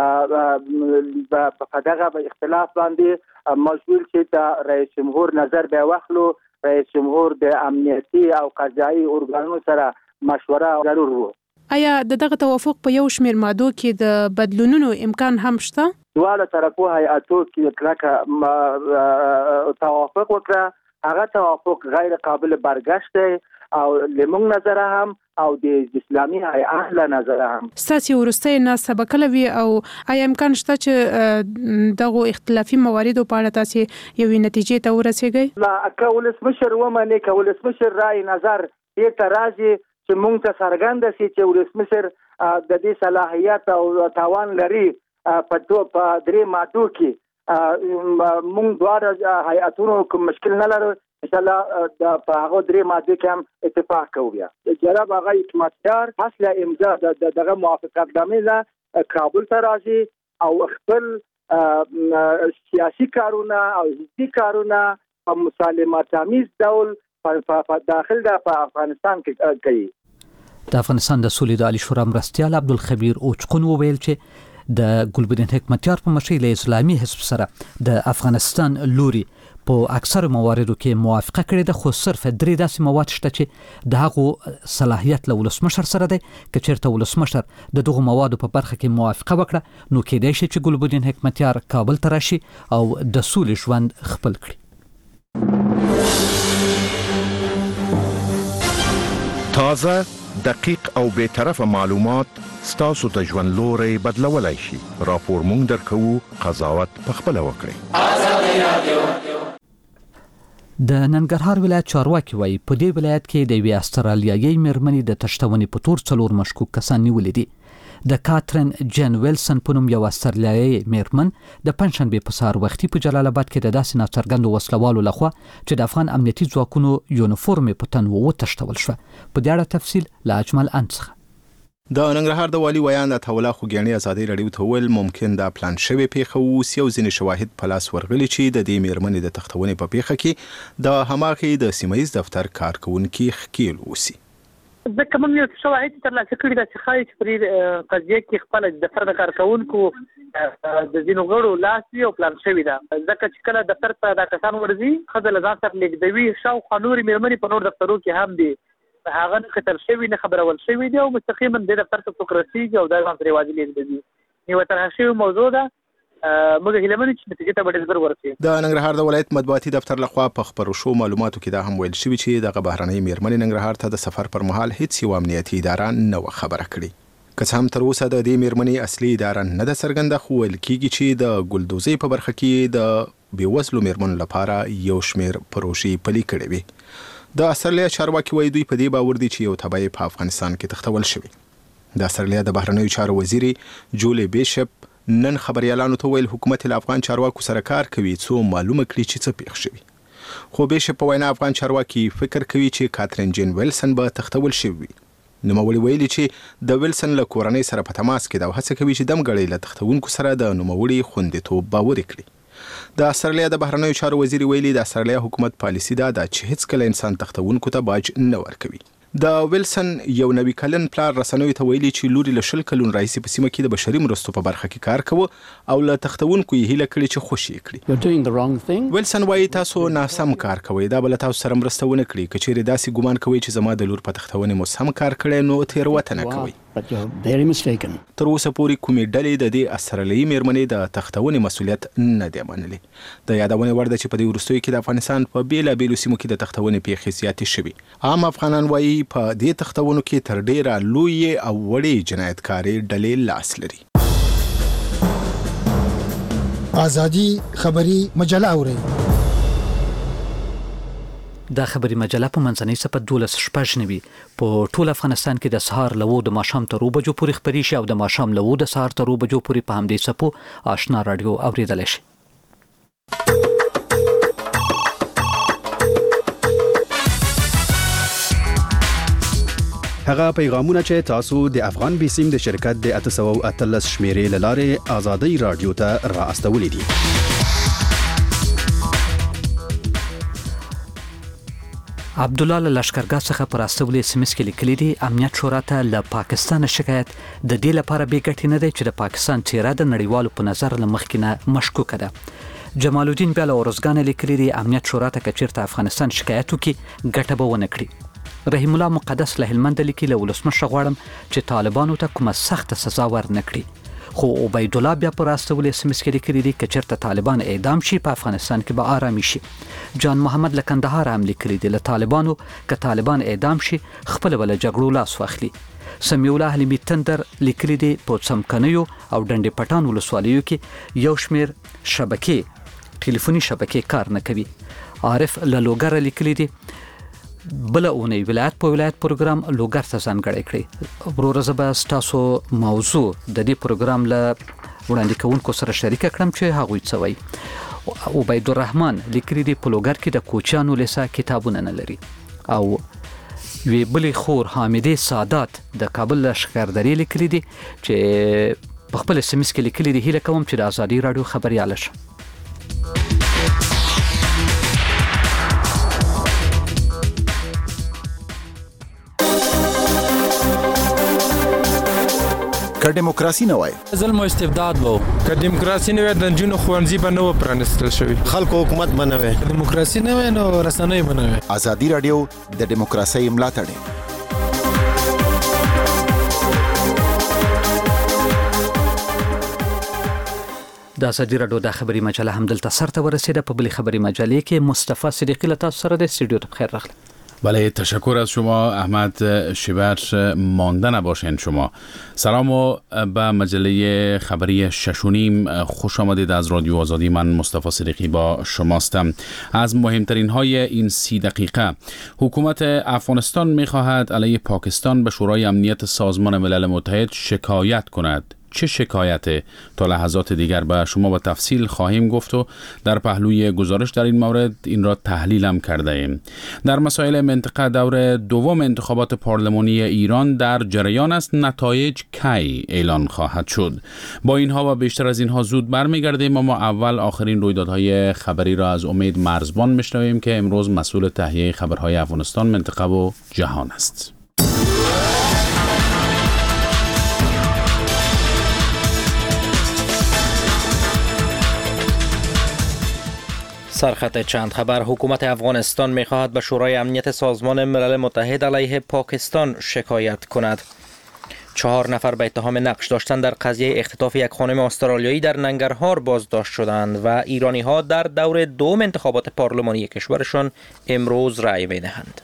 په دغه اختلاف باندې مجبور چې د رئیس جمهور نظر به واخلو. رئیس جمهور د امنیتي او قضایي ارګانونو سره مشوره ضرور وو. آیا د دغه توافق په یو شمېر مادو کې د بدلونونو امکان هم شته؟ دواړه طرفو هیئاتو کې کلکه توافق وکړه. هغه توافق غیر قابل برگشت دی او لمونږ نظر هم او د اسلامي هیئات له نظر هم. ستاسو ورسته نه سبقله وی او آیا امکان شته چې دغه اختلافي مواردو په اړه تاسو یو نتیجې ته ورسیږئ؟ لا کولس مشر ومنه کولس مشر رائے نظر دې ترازی چې مونږ ته څرګند شي چې ولسمشر د دې صلاحیت او توان لري په دوه په درې مادو کې. مونږ دواړه هیئاتونو کوم مشکل نه لرو، ان شاء الله د په هغه درې ماده کې هم اتفاق کوو. بیا جناب هغه حکمتیار اصل امضا دغه موافقتنامه له کابل ته راځي او خپل سیاسي کارونه او حزبي کارونه په مسالمت آمیز ډول په داخل د افغانستان کې کوي. د افغانستان د سولې د عالی شورا مرستیال عبدالخبیر اوچقون وویل چې د ګلبدین حکمتیار په مشرۍ له اسلامي حزب سره د افغانستان لوري په اکثر مواردو کې موافقه کړې ده، خو صرف درې داسې مواد شته چې د هغو صلاحیت له ولسمشر سره دی. که چېرته ولسمشر د دغو موادو په برخه کې موافقه وکړه نو کېدای شي چې ګلبدین حکمتیار کابل ته راشي او د سولې ژوند خپل کړي. تازه، دقیق او بے طرفه معلومات ستاسو ته ژوند لوري بدلولای شي. راپور مونږ درکوو، قضاوت پخپله وکړئ. آزادي رادیو. د ننګرهار ولایت چارواکي وایي په دې ولایت کې د یوې استرالیایي مېرمنې د تشتونې په تور څلور مشکوک کسان نیولي دي. د کاترین جن ویلسن په نوم یو استرالیایي مېرمن د پنځشنبې په سهار وختي په جلال آباد کې د داسې ناڅرګندو وسلوالو لخوا چې د افغان امنیتي ځواکونو یونیفورم په تن وتښتول شوه. په دې اړه تفصیل له اجمل ان څخه. د ننګرهار د والي ویان د تولا خوګیاني ازادي رادیو ته ویل ممکن دا پلان شوی پیښه اوس یو ځینې شواهد په لاس ورغلي چې د دې مېرمنې د تښتونې په پیښه کې د هماغې د سیمه ییز دفتر کارکونکي ښکیل اوسي. ځکه موږ یو شواهد ترلاسه کړي ده چې ښایي چې په قضیه کې خپل دفتر د کارکونکو د ځینو غړو لاس وي او پلان شوی ده. ځکه چې کله دفتر ته دا کسان ورځي ښځه له ځان سره لېږدوي، شاوخوا نورې مېرمنې په نور دفترو کې هم دي، هغه نه کتل شوي نه خبرول شوي دي او مستقیما د دفتر ته څوک رسېږي او دا ځان سره یوازې لېږدوي. یوه طرحه شوې موضوع ده، موږ هیله من چې نتیجې ته به ډېر ژر ورسېږي. د ننګرهار د ولایت مطبوعاتي دفتر لخوا په خپرو شو معلوماتو کې دا هم ویل شوي چې دغه بهرنۍ مېرمنې ننګرهار ته د سفر پر مهال هیڅ یو امنیتي اداره نه وه خبره کړې. که څه هم تر اوسه د دې مېرمنې اصلي اداره نه ده څرګنده، خو ویل کېږي چې د ګلدوزۍ په برخه کې د بېوزلو مېرمنو لپاره یو شمېر پروژې پلي کړې وي. د استرالیا چارواکي وایي دوی په دې باور دي چې یو تبعې په افغانستان کې تښتول شوي. د استرالیا د بهرنیو چارو وزیري جولي بیشپ نن خبريالانو ته ویل حکومت له افغان چارواکو سره کار کوي څو معلومه کړي چې څه پیښ شوی. خو بیشپ په وینا افغان چارواکي فکر کوي چې کاترین جین ویلسن به تښتول شوی. نوموړي ویلي چې د ویلسن له کورنۍ سره په تماس کې دا هڅه کوي چې دمګړی له تښتونکو سره د نوموړي خوندیتوب باور کړي. د استرالیا د بهرنیو چارو وزیر ویلي د استرالیا حکومت پالیسي دا ده چې هیڅ کله انسان تښتونکو ته باج نه ورکوي. د ویلسن یو نوي کلن پلار رسنوي ته ویلي چې لوري له شل کلون راهیسې په سیمه کې د بشري مرستو په برخه کې کار کوي او له تښتونکو یې هیله کړې چې خوشي یې کړي. ویلسن وایي تاسو ناسم کار کوئ، دا به له تاسو سره مرسته ونه کړي. که چیرې داسې ګمان کوئ چې زما د لور په تښتونې مو سم کار کړی نو تېروتنه کوئ. تر اوسه پورې کومې ډلې د دې استرالیایي مېرمنې د تښتونې مسؤلیت نه دی منلی. د یادونې وړ ده چې په دې وروستیو کې د افغانستان په بېلابېلو سیمو کې د تښتونې پیښې زیاتې شوي. عام افغانان وایي په دې تښتونو کې تر ډیره لوی او وړې جنایتکارۍ ډلې لاس لري. آزادي خبري مجله اوري. دا خبري مجله په منځنۍ صفحه دولس شپږ نوي په ټول افغانستان کې د سهار لوو د ماښام تر اوو بجو پورې خپرې شي او د ماښام لوو د سهار تر اوو بجو پورې په همدې صفحو آشنا رادیو اوریدلی شي. هغه پیغامونه چې تاسو د افغان بیسیم د شرکت د اته سوه او اتلس شمیرې له لارې آزادۍ رادیو ته را استولې دي. عبدالله له لشکرګاه څخه پر استولې اس ام اس کې لیکلي دي امنیت شورا ته له پاکستان شکایت د دې لپاره بې ګټې نه دی چې د پاکستان څیره د نړیوالو په نظر له مخکې نه مشکوکه ده. جمال الدین بیا له ارزګانه لیکلي دي امنیت شورا ته که چېرته افغانستان شکایت وکړي ګټه به ونه کړي. رحیم الله مقدس له هلمند لیکي له ولسمشر غواړم چې طالبانو ته کومه سخته سزا ورنه کړي. خو عبید الله بیا پر استولې اس ام اس کې لیکلي دي که چېرته طالبان اعدام شي په افغانستان کې به آرامي شي. جان محمد له کندهار هم لیکلي دي له طالبانو که طالبان اعدام شي خپله به له جګړو لاس واخلي. سمیع الله حلیمي تندر لیکلي دي په څمکنیو او ډنډې پټان ولسوالیو کې یو شمېر شبکې ټلیفوني شبکې کار نه کوي. عارف له لوګره لیکلي دي بله اونۍ ولایت په ولایت پروګرام لوګر ته ځانګړی کړی. وروره زه به ستاسو موضوع د دې پروګرام له وړاندې کوونکو سره شریکه کړم چې هغوی څه وایي. عبید الرحمن لیکلي دي په لوګر کې د کوچیانو لیسه کتابونه نه لري. او یوې بلې خور حامدې سادات د کابل له شکردرې لیکلي دي چې په خپل اس ام اس کې لیکلي دي. هیله کوم چې د ازادي رادیو خبريال شم. که دیموکراسي نه وای ظلم او استبداد وو، که دیموکراسي نه وای د جنونو خوانځي به نه پرانستل شوی، خلکو حکومت بنوي، دیموکراسي نه وای نو رسنۍ بنوي. ازادي رادیو د دیموکراسي ملاتړ د ازادي رادیو د خبري مجله هم دلته سرته ورسیده. په بلی خبري مجله کې مصطفی صدیقی له تاسو سره د استودیو ته بخیر راغلی. بله، تشکر از شما احمد شیبر. مانده نباشین شما. سلام و به مجله خبری ششونیم خوش آمدید. از رادیو آزادی من مصطفی صدیقی با شماستم. از مهمترین های این سی دقیقه: حکومت افغانستان می خواهد علیه پاکستان به شورای امنیت سازمان ملل متحد شکایت کند. چه شکایته؟ تا لحظات دیگر به شما با تفصیل خواهیم گفت و در پهلوی گزارش در این مورد این را تحلیل هم کرده ایم. در مسائل منطقه، دور دوم انتخابات پارلمانی ایران در جریان است. نتایج کی اعلان خواهد شد؟ با اینها و بیشتر از اینها زود برمیگردیم، اما اول آخرین رویدادهای خبری را از امید مرزبان میشنویم که امروز مسئول تهیه خبرهای افغانستان، منطقه و جهان است. سرخط چند خبر: حکومت افغانستان می‌خواهد به شورای امنیت سازمان ملل متحد علیه پاکستان شکایت کند. چهار نفر به اتهام نقش داشتن در قضیه اختطاف یک خانم استرالیایی در ننگرهار بازداشت شدند و ایرانی‌ها در دور دوم انتخابات پارلمانی کشورشان امروز رأی می‌دهند.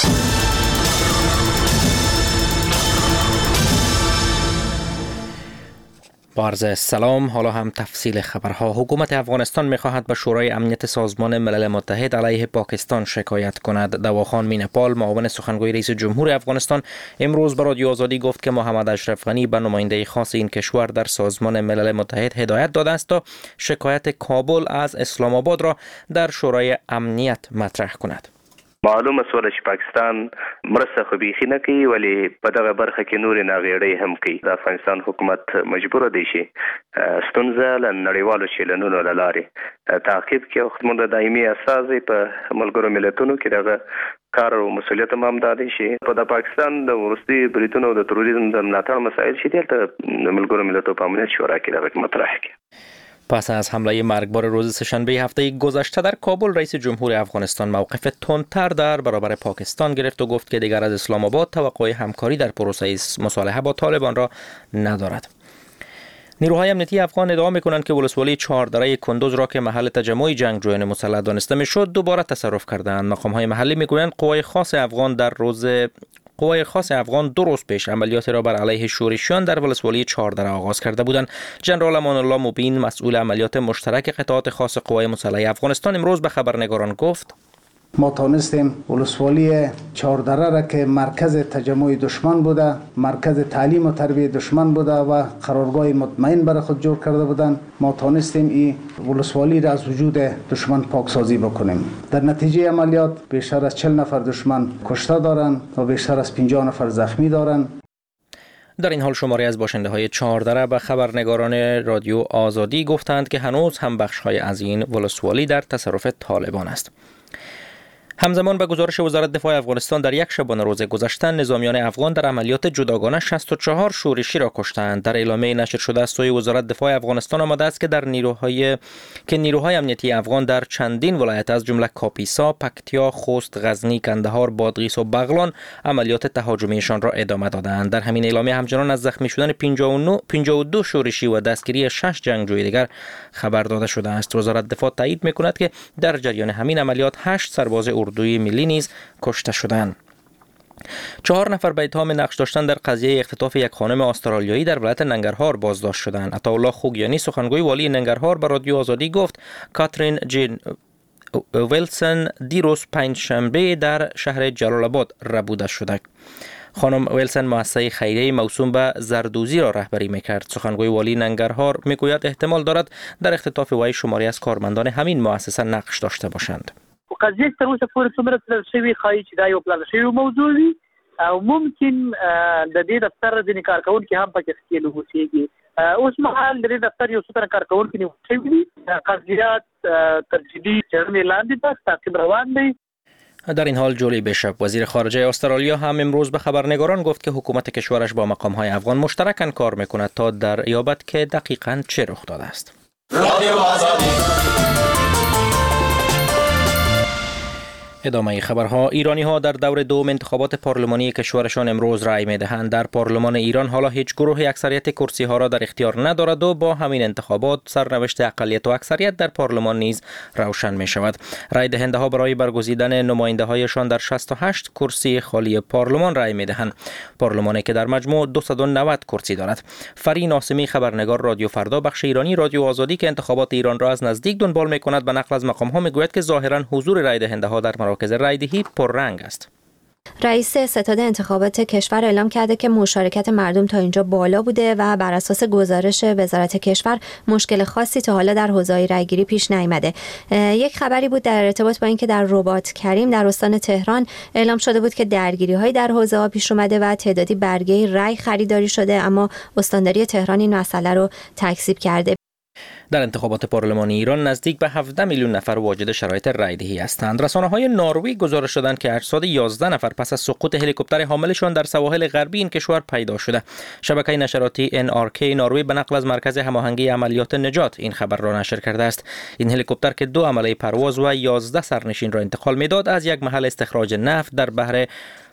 با عرض سلام، حالا هم تفصیل خبرها. حکومت افغانستان می‌خواهد به شورای امنیت سازمان ملل متحد علیه پاکستان شکایت کند. دواخان مینپال، معاون سخنگوی رئیس جمهور افغانستان، امروز به رادیو آزادی گفت که محمد اشرف غنی به نماینده خاص این کشور در سازمان ملل متحد هدایت داده است تا شکایت کابل از اسلام آباد را در شورای امنیت مطرح کند. معلومه سوله چې پاکستان مرسته خو بیخي نه کوي، ولی په دغه برخه کې نور ناغېړۍ هم کوي. د افغانستان حکومت مجبور دی چې ستونزه له نړیوالو چیلنونو له لارې تعقیب کړي او خدمت دایمي اساسي په ملګرو ملتونو کې دغه کار او مسولیت هم هم دادی شي. په د پاکستان د ورستي بریتونو د تروریزم د ملاتړ مسایل چې دلته ملګرو ملتونو په امنیت شورا کې دغه مطرح کړي. پس از حمله مرگبار روز سه‌شنبه هفته گذشته در کابل، رئیس جمهور افغانستان موقف تندتر در برابر پاکستان گرفت و گفت که دیگر از اسلام آباد توقع همکاری در پروسه مصالحه با طالبان را ندارد. نیروهای امنیتی افغان ادعا می‌کنند که ولسوالی چهاردره کندوز را که محل تجمع جنگجویان مسلح دانسته می‌شد دوباره تصرف کردند. مقام‌های محلی می‌گویند قوای خاص افغان در روز قوای خاص افغان دو روز پیش عملیات را بر علیه شورشیان در ولسوالی چهاردره آغاز کرده بودند. جنرال امان الله مبین، مسئول عملیات مشترک قطعات خاص قوای مسلح افغانستان، امروز به خبرنگاران گفت: ما تانستیم ولسوالی چهاردره را که مرکز تجمع دشمن بوده، مرکز تعلیم و تربیت دشمن بوده و قرارگاه مطمئن برای خود جور کرده بودند، ما تانستیم این ولسوالی را از وجود دشمن پاکسازی بکنیم. در نتیجه عملیات بیشتر از چهل نفر دشمن کشته دارند و بیشتر از پنجاه نفر زخمی دارند. در این حال شماری از باشنده های چهاردره به خبرنگاران رادیو آزادی گفتند که هنوز هم بخش های از این ولسوالی در تصرف طالبان است. همزمان به گزارش وزارت دفاع افغانستان در یک شبانه روز گذشته، نظامیان افغان در عملیات جداگانه شصت و چهار شورشی را کشتند. در اعلامیه نشر شده از سوی وزارت دفاع افغانستان آمده است که در نیروهای که نیروهای امنیتی افغان در چندین ولایت از جمله کاپیسا، پکتیا، خوست، غزنی، کندهار، بادغیس و بغلان عملیات تهاجمیشان را ادامه دادند. در همین اعلامیه همچنان از زخمی شدن پنجاه و دو شورشی و دستگیری شش جنگجوی دیگر خبر داده شده است. وزارت دفاع تایید می‌کند که در جریان همین عملیات هشت سرباز اردوی ملی نیز کشته شدند. چهار نفر به اتهام نقش داشتن در قضیه اختطاف یک خانم استرالیایی در ولایت ننگرهار بازداشت شدند. عطاالله خوگیانی، سخنگوی والی ننگرهار، به رادیو آزادی گفت کاترین جین ویلسون دیروز پنجشنبه در شهر جلال آباد ربوده شده. خانم ویلسون مؤسسه خیریه موسوم به زردوزی را رهبری میکرد. سخنگوی والی ننگرهار میگوید احتمال دارد در اختطاف وی شماری از کارمندان همین مؤسسه نقش داشته باشند. قضیه تر اوسه پورې څومره تلل شوي ښایي چې دا یو پلان شوی موضوع وي او ممکن د دې دفتر ځینې کارکونکي هم پکې ښکېل اوسېږي اوس مهال د دفتر یو څو تر کارکونکو نیول شوي دي. قضیات تر جدي څېړنې لاندې ده، تعقیب روان دی. در این حال جولی بیشپ وزیر خارجه استرالیا هم امروز به خبرنگاران گفت که حکومت کشورش با مقام‌های افغان مشترکاً کار می‌کند تا دریابد که دقیقاً چه رخ داده است. رادیو آزادی. ادامه خبرها. ایرانی ها در دور دوم انتخابات پارلمانی کشورشان امروز رأی می‌دهند. در پارلمان ایران حالا هیچ گروه اکثریت کرسی ها را در اختیار ندارد و با همین انتخابات سرنوشت اقلیت و اکثریت در پارلمان نیز روشن می شود. رأی دهنده ها برای برگزیدن نماینده هایشان در شصت و هشت کرسی خالی پارلمان رأی می‌دهند. پارلمانی که در مجموع دویست و نود کرسی دارد. فری ناصمی خبرنگار رادیو فردا بخش ایرانی رادیو آزادی که انتخابات ایران را از نزدیک دنبال می‌کند به نقل از مقام ها میگوید که ظاهراً حضور رأی دهنده ها در مراکز رایدهی پررنگ است. رئیس ستاد انتخابات کشور اعلام کرده که مشارکت مردم تا اینجا بالا بوده و بر اساس گزارش وزارت کشور مشکل خاصی تا حالا در حوزه رایگیری پیش نیامده. یک خبری بود در ارتباط با اینکه در رباط کریم در استان تهران اعلام شده بود که درگیری‌های در حوزه ها پیش اومده و تعدادی برگه رای خریداری شده، اما استانداری تهران این مسئله رو تکذیب کرده. در انتخابات پارلمانی ایران نزدیک به هفده میلیون نفر واجد شرایط رایدهی هستند. رسانه‌های نروژ گزارش دادند که اجساد یازده نفر پس از سقوط هلیکوپتر حاملشان در سواحل غربی این کشور پیدا شده. شبکه نشراتی ان آر کی نروژ به نقل از مرکز هماهنگی عملیات نجات این خبر را نشر کرده است. این هلیکوپتر که دو عمله پرواز و یازده سرنشین را انتقال می‌داد از یک محل استخراج نفت در بحر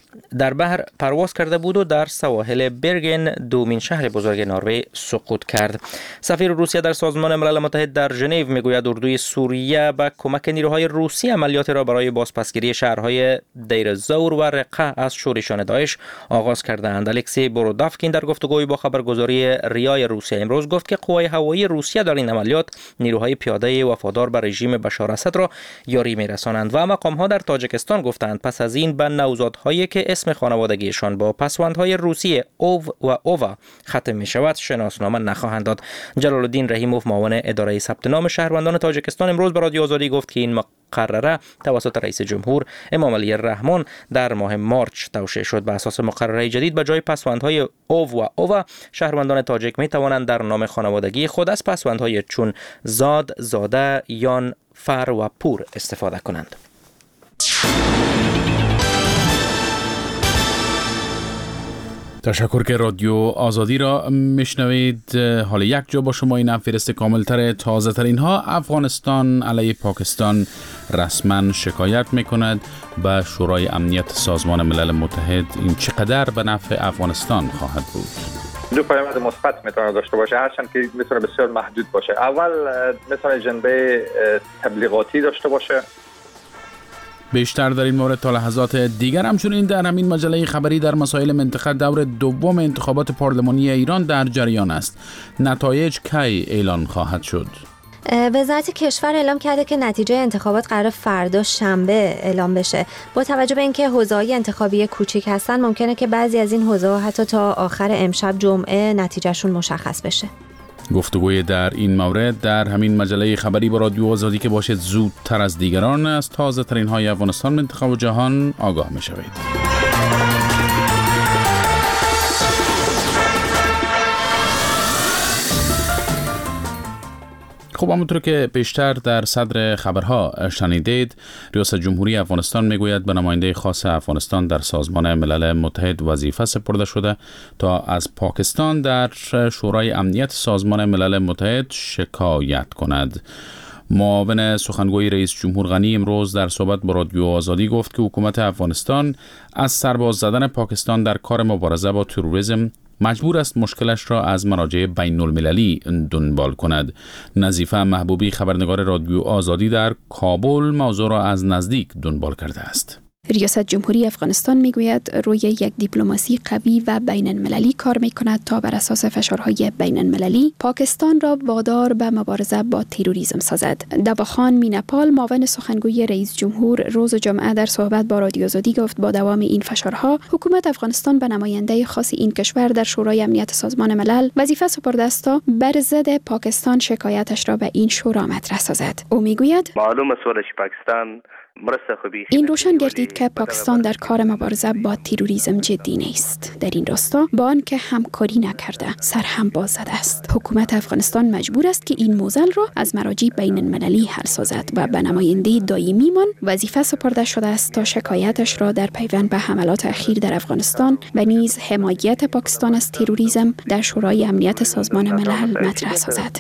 در بحر پرواز کرده بود و در سواحل برگن دومین شهر بزرگ نروژ سقوط کرد. سفیر روسیه در سازمان ملل متحد در ژنو میگوید اردوی سوریه با کمک نیروهای روسی عملیات را برای بازپسگیری شهرهای دیر زور و رقه از شورشان داعش آغاز کرده‌اند. الکسی برودافکین در گفتگوی با خبرگزاری ریای روسیه امروز گفت که قوای هوایی روسیه در این عملیات نیروهای پیاده وفادار به رژیم بشار اسد را یاری می‌رسانند و مقام‌ها در تاجیکستان گفتند پس از این به نوزادهایی که اسم خانوادگیشان با پسوندهای روسی اوو و اووا ختم می شود شناسنامه نخواهند داد. جلال الدین رحیموف معاون اداره ثبت نام شهروندان تاجیکستان امروز به رادیو آزادی گفت که این مقرره توسط رئیس جمهور امام علی الرحمن در ماه مارچ توشیح شد. به اساس مقرره جدید به جای پسوندهای اوو و اووا شهروندان تاجیک می توانند در نام خانوادگی خود از پسوندهای چون زاد، زاده، یان، فر و پور استفاده کنند. تشکر که رادیو آزادی را میشنوید. حالا یک جا با شما این فهرست کاملتر تازه ترین ها. افغانستان علیه پاکستان رسما شکایت میکند به شورای امنیت سازمان ملل متحد. این چقدر به نفع افغانستان خواهد بود؟ دو پیامد مثبت میتونه داشته باشه، هرچند که میتونه بسیار محدود باشه. اول میتونه جنبه تبلیغاتی داشته باشه. بیشتر در این مورد تا لحظات دیگر همچنین در همین مجله خبری در مسائل منطقه دور دوم انتخابات پارلمانی ایران در جریان است. نتایج کی اعلان خواهد شد؟ وزارت کشور اعلام کرده که نتیجه انتخابات قرار فردا شنبه اعلام بشه. با توجه به اینکه حوزه‌های انتخابی کوچیک هستن ممکنه که بعضی از این حوزه‌ها حتی تا آخر امشب جمعه نتیجهشون مشخص بشه. گفتگوی در این مورد در همین مجله خبری با رادیو آزادی که باشد زودتر از دیگران از تازه ترین های افغانستان، منطقه و جهان آگاه می شوید. خب همونطور که بیشتر در صدر خبرها شنیدید، ریاست جمهوری افغانستان میگوید به نماینده خاص افغانستان در سازمان ملل متحد وظیفه سپرده شده تا از پاکستان در شورای امنیت سازمان ملل متحد شکایت کند. معاون سخنگوی رئیس جمهور غنی امروز در صحبت با رادیو آزادی گفت که حکومت افغانستان از سرباز زدن پاکستان در کار مبارزه با تروریسم مجبور است مشکلش را از مراجع بین المللی دنبال کند. نظیفه محبوبی خبرنگار رادیو آزادی در کابل موضوع را از نزدیک دنبال کرده است. ریاست جمهوری افغانستان میگوید روی یک دیپلماسی قوی و بین المللی کار میکند تا بر اساس فشارهای بین المللی پاکستان را وادار به مبارزه با تروریسم سازد. دباخان مینپال معاون سخنگوی رئیس جمهور روز جمعه در صحبت با رادیو آزادی گفت با دوام این فشارها حکومت افغانستان به نماینده خاص این کشور در شورای امنیت سازمان ملل وظیفه سپرده است تا بر ضد پاکستان شکایتش را به این شورا مطرح سازد. او میگوید معلوم است که پاکستان مرسته خوبی این روشن گردید که پاکستان در کار مبارزه با تروریسم جدی نیست. در این راستا با آنکه همکاری نکرده سر هم باز زده است. حکومت افغانستان مجبور است که این موزل را از مراجع بین المللی حل سازد و به نماینده دائمیمان وظیفه سپرده شده است تا شکایتش را در پیوند به حملات اخیر در افغانستان و نیز حمایت پاکستان از تروریسم در شورای امنیت سازمان ملل مطرح سازد.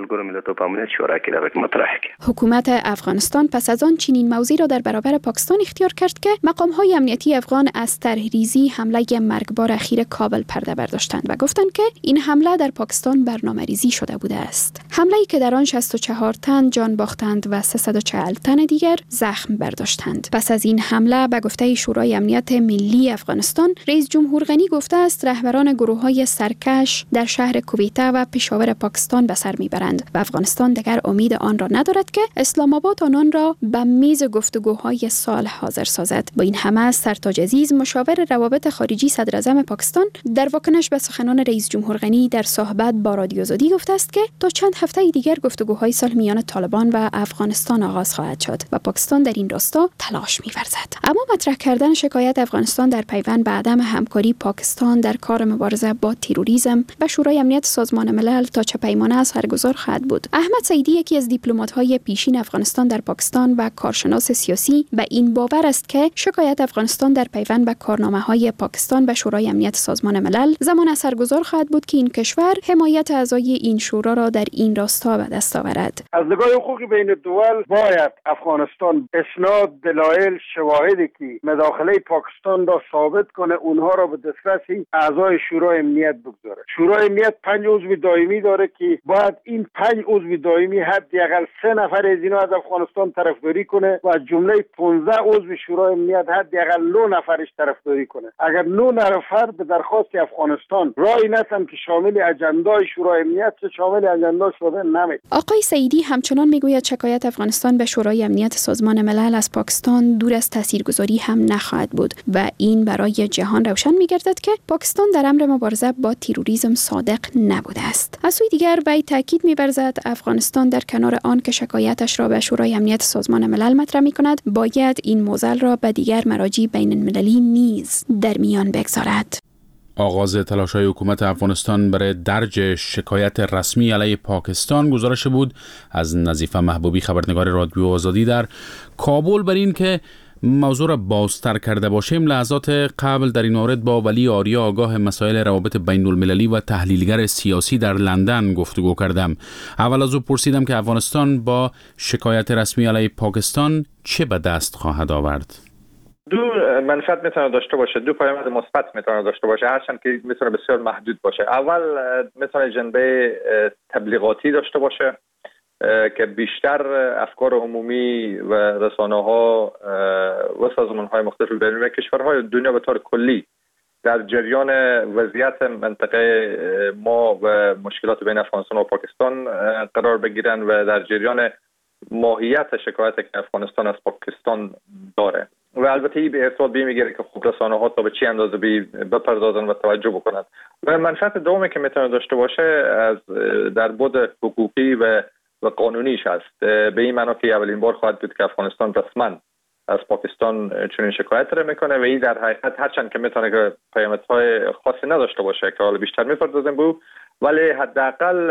حکومت افغانستان پس از آن چنین موضوعی را در برابر پاکستان اختیار کرد که مقام‌های امنیتی افغان از طرحریزی حمله مرگبار اخیر کابل پرده برداشتند و گفتند که این حمله در پاکستان برنامه‌ریزی شده بوده است. حمله‌ای که در آن شصت و چهار تن جان باختند و سیصد و چهل تن دیگر زخم برداشتند. پس از این حمله به گفته شورای امنیت ملی افغانستان، رئیس جمهور غنی گفته است رهبران گروه‌های سرکش در شهر کویته و پشاور پاکستان به سر میبرند و افغانستان دیگر امید آن را ندارد که اسلام آباد آنان را به میز گفتگوهای صلح حاضر سازد. با این همه سرتاج عزیز مشاور روابط خارجی صدر اعظم پاکستان در واکنش به سخنان رئیس جمهور غنی در صحبت با رادیو آزادی گفته است که تا چند هفته دیگر گفتگوهای صلح میان طالبان و افغانستان آغاز خواهد شد و پاکستان در این راستا تلاش می‌ورزد. اما مطرح کردن شکایت افغانستان در پیوند به عدم همکاری پاکستان در کار مبارزه با تروریسم و شورای امنیت سازمان ملل تا چه پیمانه اثرگذار خواهد بود. احمد سعیدی یکی از دیپلمات‌های پیشین افغانستان در پاکستان و کارشناس سیاسی به این باور است که شکایت افغانستان در پیوند به کارنامه‌های پاکستان و شورای امنیت سازمان ملل زمان اثرگذار خواهد بود که این کشور حمایت اعضای این شورا را در این راستا به دست آورد. از نگاه حقوق بین الدول باید افغانستان اسناد، دلایل، شواهدی که مداخله پاکستان را ثابت کنه اونها را به دسترس اعضای شورای امنیت بگذاره. شورای امنیت پنج عضو دائمی داره که باید این پنج عضو دائمی حداقل سه نفر از اینا از افغانستان طرفداری کنه و جمله پانزده عضو شورای امنیت حداقل نه نفرش طرفداری کنه. اگر نه نفر به درخواست افغانستان رای ندن که شامل اجندای شورای امنیت چه شامل اجندا شده نمی. آقای سعیدی همچنان میگوید شکایت افغانستان به شورای امنیت سازمان ملل از پاکستان دور از تاثیرگذاری هم نخواهد بود و این برای جهان روشن میگردد که پاکستان در امر مبارزه با تروریسم صادق نبوده است. از سوی دیگر وی تاکید می‌ورزد افغانستان در کنار آن که شکایتش را به شورای امنیت سازمان ملل مطرح می‌کند، باید این موضوع را به دیگر مراجع بین المللی نیز در میان بگذارد. آغاز تلاش‌های حکومت افغانستان برای درج شکایت رسمی علیه پاکستان گزارش بود از نظیفه محبوبی، خبرنگار رادیو آزادی در کابل، بر این که موضوع را بازتر کرده باشیم. لحظات قبل در این مورد با ولی آریا آگاه مسائل روابط بین المللی و تحلیلگر سیاسی در لندن گفتگو کردم. اول از او پرسیدم که افغانستان با شکایت رسمی علیه پاکستان چه به دست خواهد آورد. دو منفعت میتونه داشته باشه، دو پیامد مثبت میتونه داشته باشه، هرچند که میتونه بسیار محدود باشه. اول میتونه جنبه تبلیغاتی داشته باشه که بیشتر افکار عمومی و رسانه‌ها و سازمان‌های مختلف بین کشورهای دنیا به طور کلی در جریان وضعیت منطقه ما و مشکلات بین افغانستان و پاکستان قرار بگیرن و در جریان ماهیت شکایتی که افغانستان از پاکستان داره و البته این به ارتباط به میگیره که خود رسانه‌ها تا به چه اندازه بپردازن و توجه بکنن. و منفعت دومی که میتونه داشته باشه از در بعد حقوقی و و قانونیش است، به این معنا که اولین بار خواهد بود که افغانستان رسما از پاکستان چنین شکایت را میکنه و این در حقیقت هرچند که میتونه که پیامدهای خاصی نداشته باشه که حالا بیشتر میپردازیم بو، ولی حداقل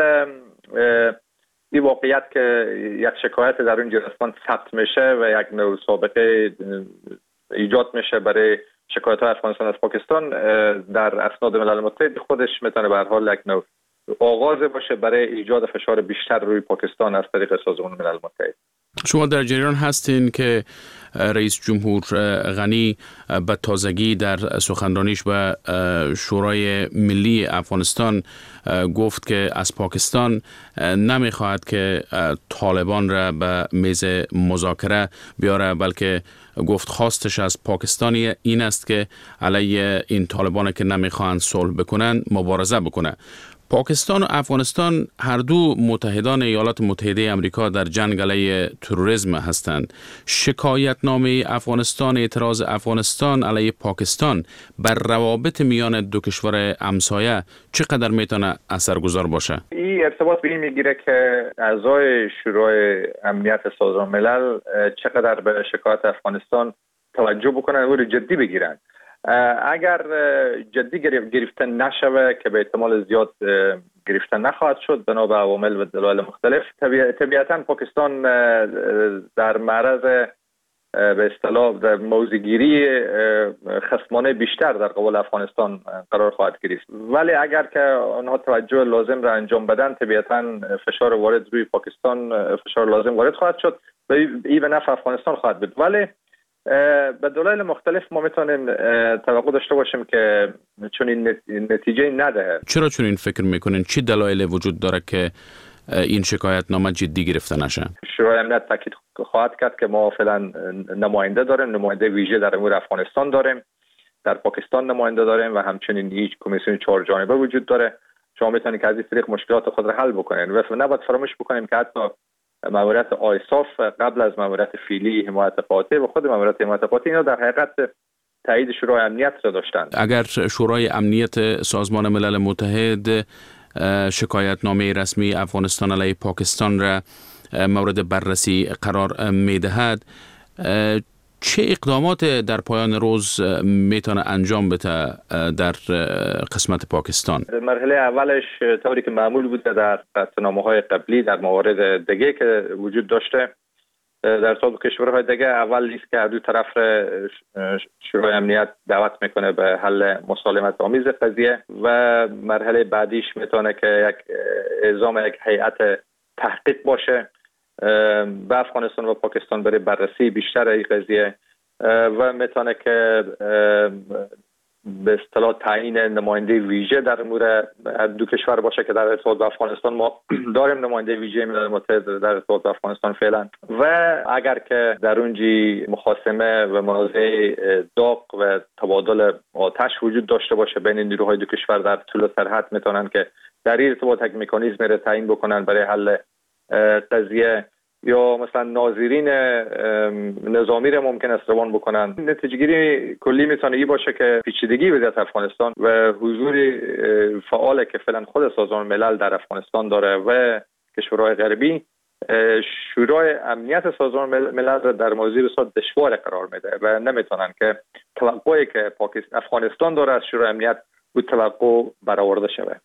این واقعیت که یک شکایت در اونجا رسما ثبت میشه و یک نوع سابقه ایجاد میشه برای شکایت های افغانستان از پاکستان در اسناد ملل متحد، خودش میتونه به هر حال یک نوع آغاز باشه برای ایجاد فشار بیشتر روی پاکستان از طریق سازمان ملل متحد. شما در جریان هستین که رئیس جمهور غنی به تازگی در سخنرانیش به شورای ملی افغانستان گفت که از پاکستان نمیخواهد که طالبان را به میز مذاکره بیاره، بلکه گفت خواستش از پاکستانی این است که علیه این طالبان که نمیخواهند صلح بکنن مبارزه بکنه. پاکستان و افغانستان هر دو متحدان ایالات متحده آمریکا در جنگ علیه تروریسم هستند. شکایتنامه افغانستان، اعتراض افغانستان علیه پاکستان بر روابط میان دو کشور همسایه چقدر میتونه اثرگذار باشه؟ این ارتباط به این میگیره که اعضای شورای امنیت سازمان ملل چقدر به شکایت افغانستان توجه بکنن و رو جدی بگیرن. اگر جدی گرفته نشوه که به احتمال زیاد گرفته نخواهد شد بنا به عوامل و دلایل مختلف، طبیعتا پاکستان در معرض به اصطلاح در موضع‌گیری خصمانه بیشتر در قبال افغانستان قرار خواهد گرفت. ولی اگر که آنها توجه لازم را انجام بدن، طبیعتا فشار وارد روی پاکستان فشار لازم وارد خواهد شد و این به نفع افغانستان خواهد بود. ولی به دلایل مختلف ما میتونیم توقع داشته باشیم که چون این نتیجه نده. چرا چون این فکر میکنین؟ چی دلایل وجود داره که این شکایت نامه جدی گرفته نشه؟ شورای امنیت تاکید خواهد کرد که ما فعلا نماینده داریم، نماینده ویژه در امور افغانستان داریم، در پاکستان نماینده داریم و همچنین هیچ کمیسیون چهار جانبه وجود داره. شما میتونید که از این طریق مشکلات خود را حل بکنین و نباید فراموش بکنیم که حتی ماموریت آیساف قبل از ماموریت فیلی حمایت قاطع و خود ماموریت حمایت قاطع اینا در حقیقت تایید شورای امنیت را داشتند. اگر شورای امنیت سازمان ملل متحد شکایتنامه رسمی افغانستان علیه پاکستان را مورد بررسی قرار میدهد، چه اقدامات در پایان روز میتونه انجام بده در قسمت پاکستان؟ در مرحله اولش طوری که معمول بوده در قطعنامه‌های قبلی در موارد دیگه که وجود داشته در صورت کشورهای دیگه، اول است که دو طرف شورای امنیت دعوت میکنه به حل مسالمت آمیز قضیه و مرحله بعدیش میتونه که یک اعزام یک هیئت تحقیق باشه به افغانستان و پاکستان برای بررسی بیشتر این قضیه و میتونه که به اصطلاح تعیین نماینده ویژه در امور دو کشور باشه که در ارتباط با افغانستان ما داریم نماینده ویژه ملل متحد در ارتباط با افغانستان فعلا. و اگر که در اونجی مخاصمه و منازعه داغ و تبادل آتش وجود داشته باشه بین نیروهای دو کشور در طول سرحد، میتونن که در این ارتباط یک مکانیزم را تعیین بکنن برای حل قضیه، یا مثلا ناظرین نظامی را ممکن است روان بکنن. نتیجه گیری کلی میتونه این باشه که پیچیدگی وضعیت افغانستان و حضور فعال که فعلا خود سازمان ملل در افغانستان داره و کشورهای غربی، شورای امنیت سازمان ملل را در موضوع بسیار دشوار قرار میده و نمیتونن که توقعی که پاکستان افغانستان داره از شورای امنیت بود توقع برآورده شود.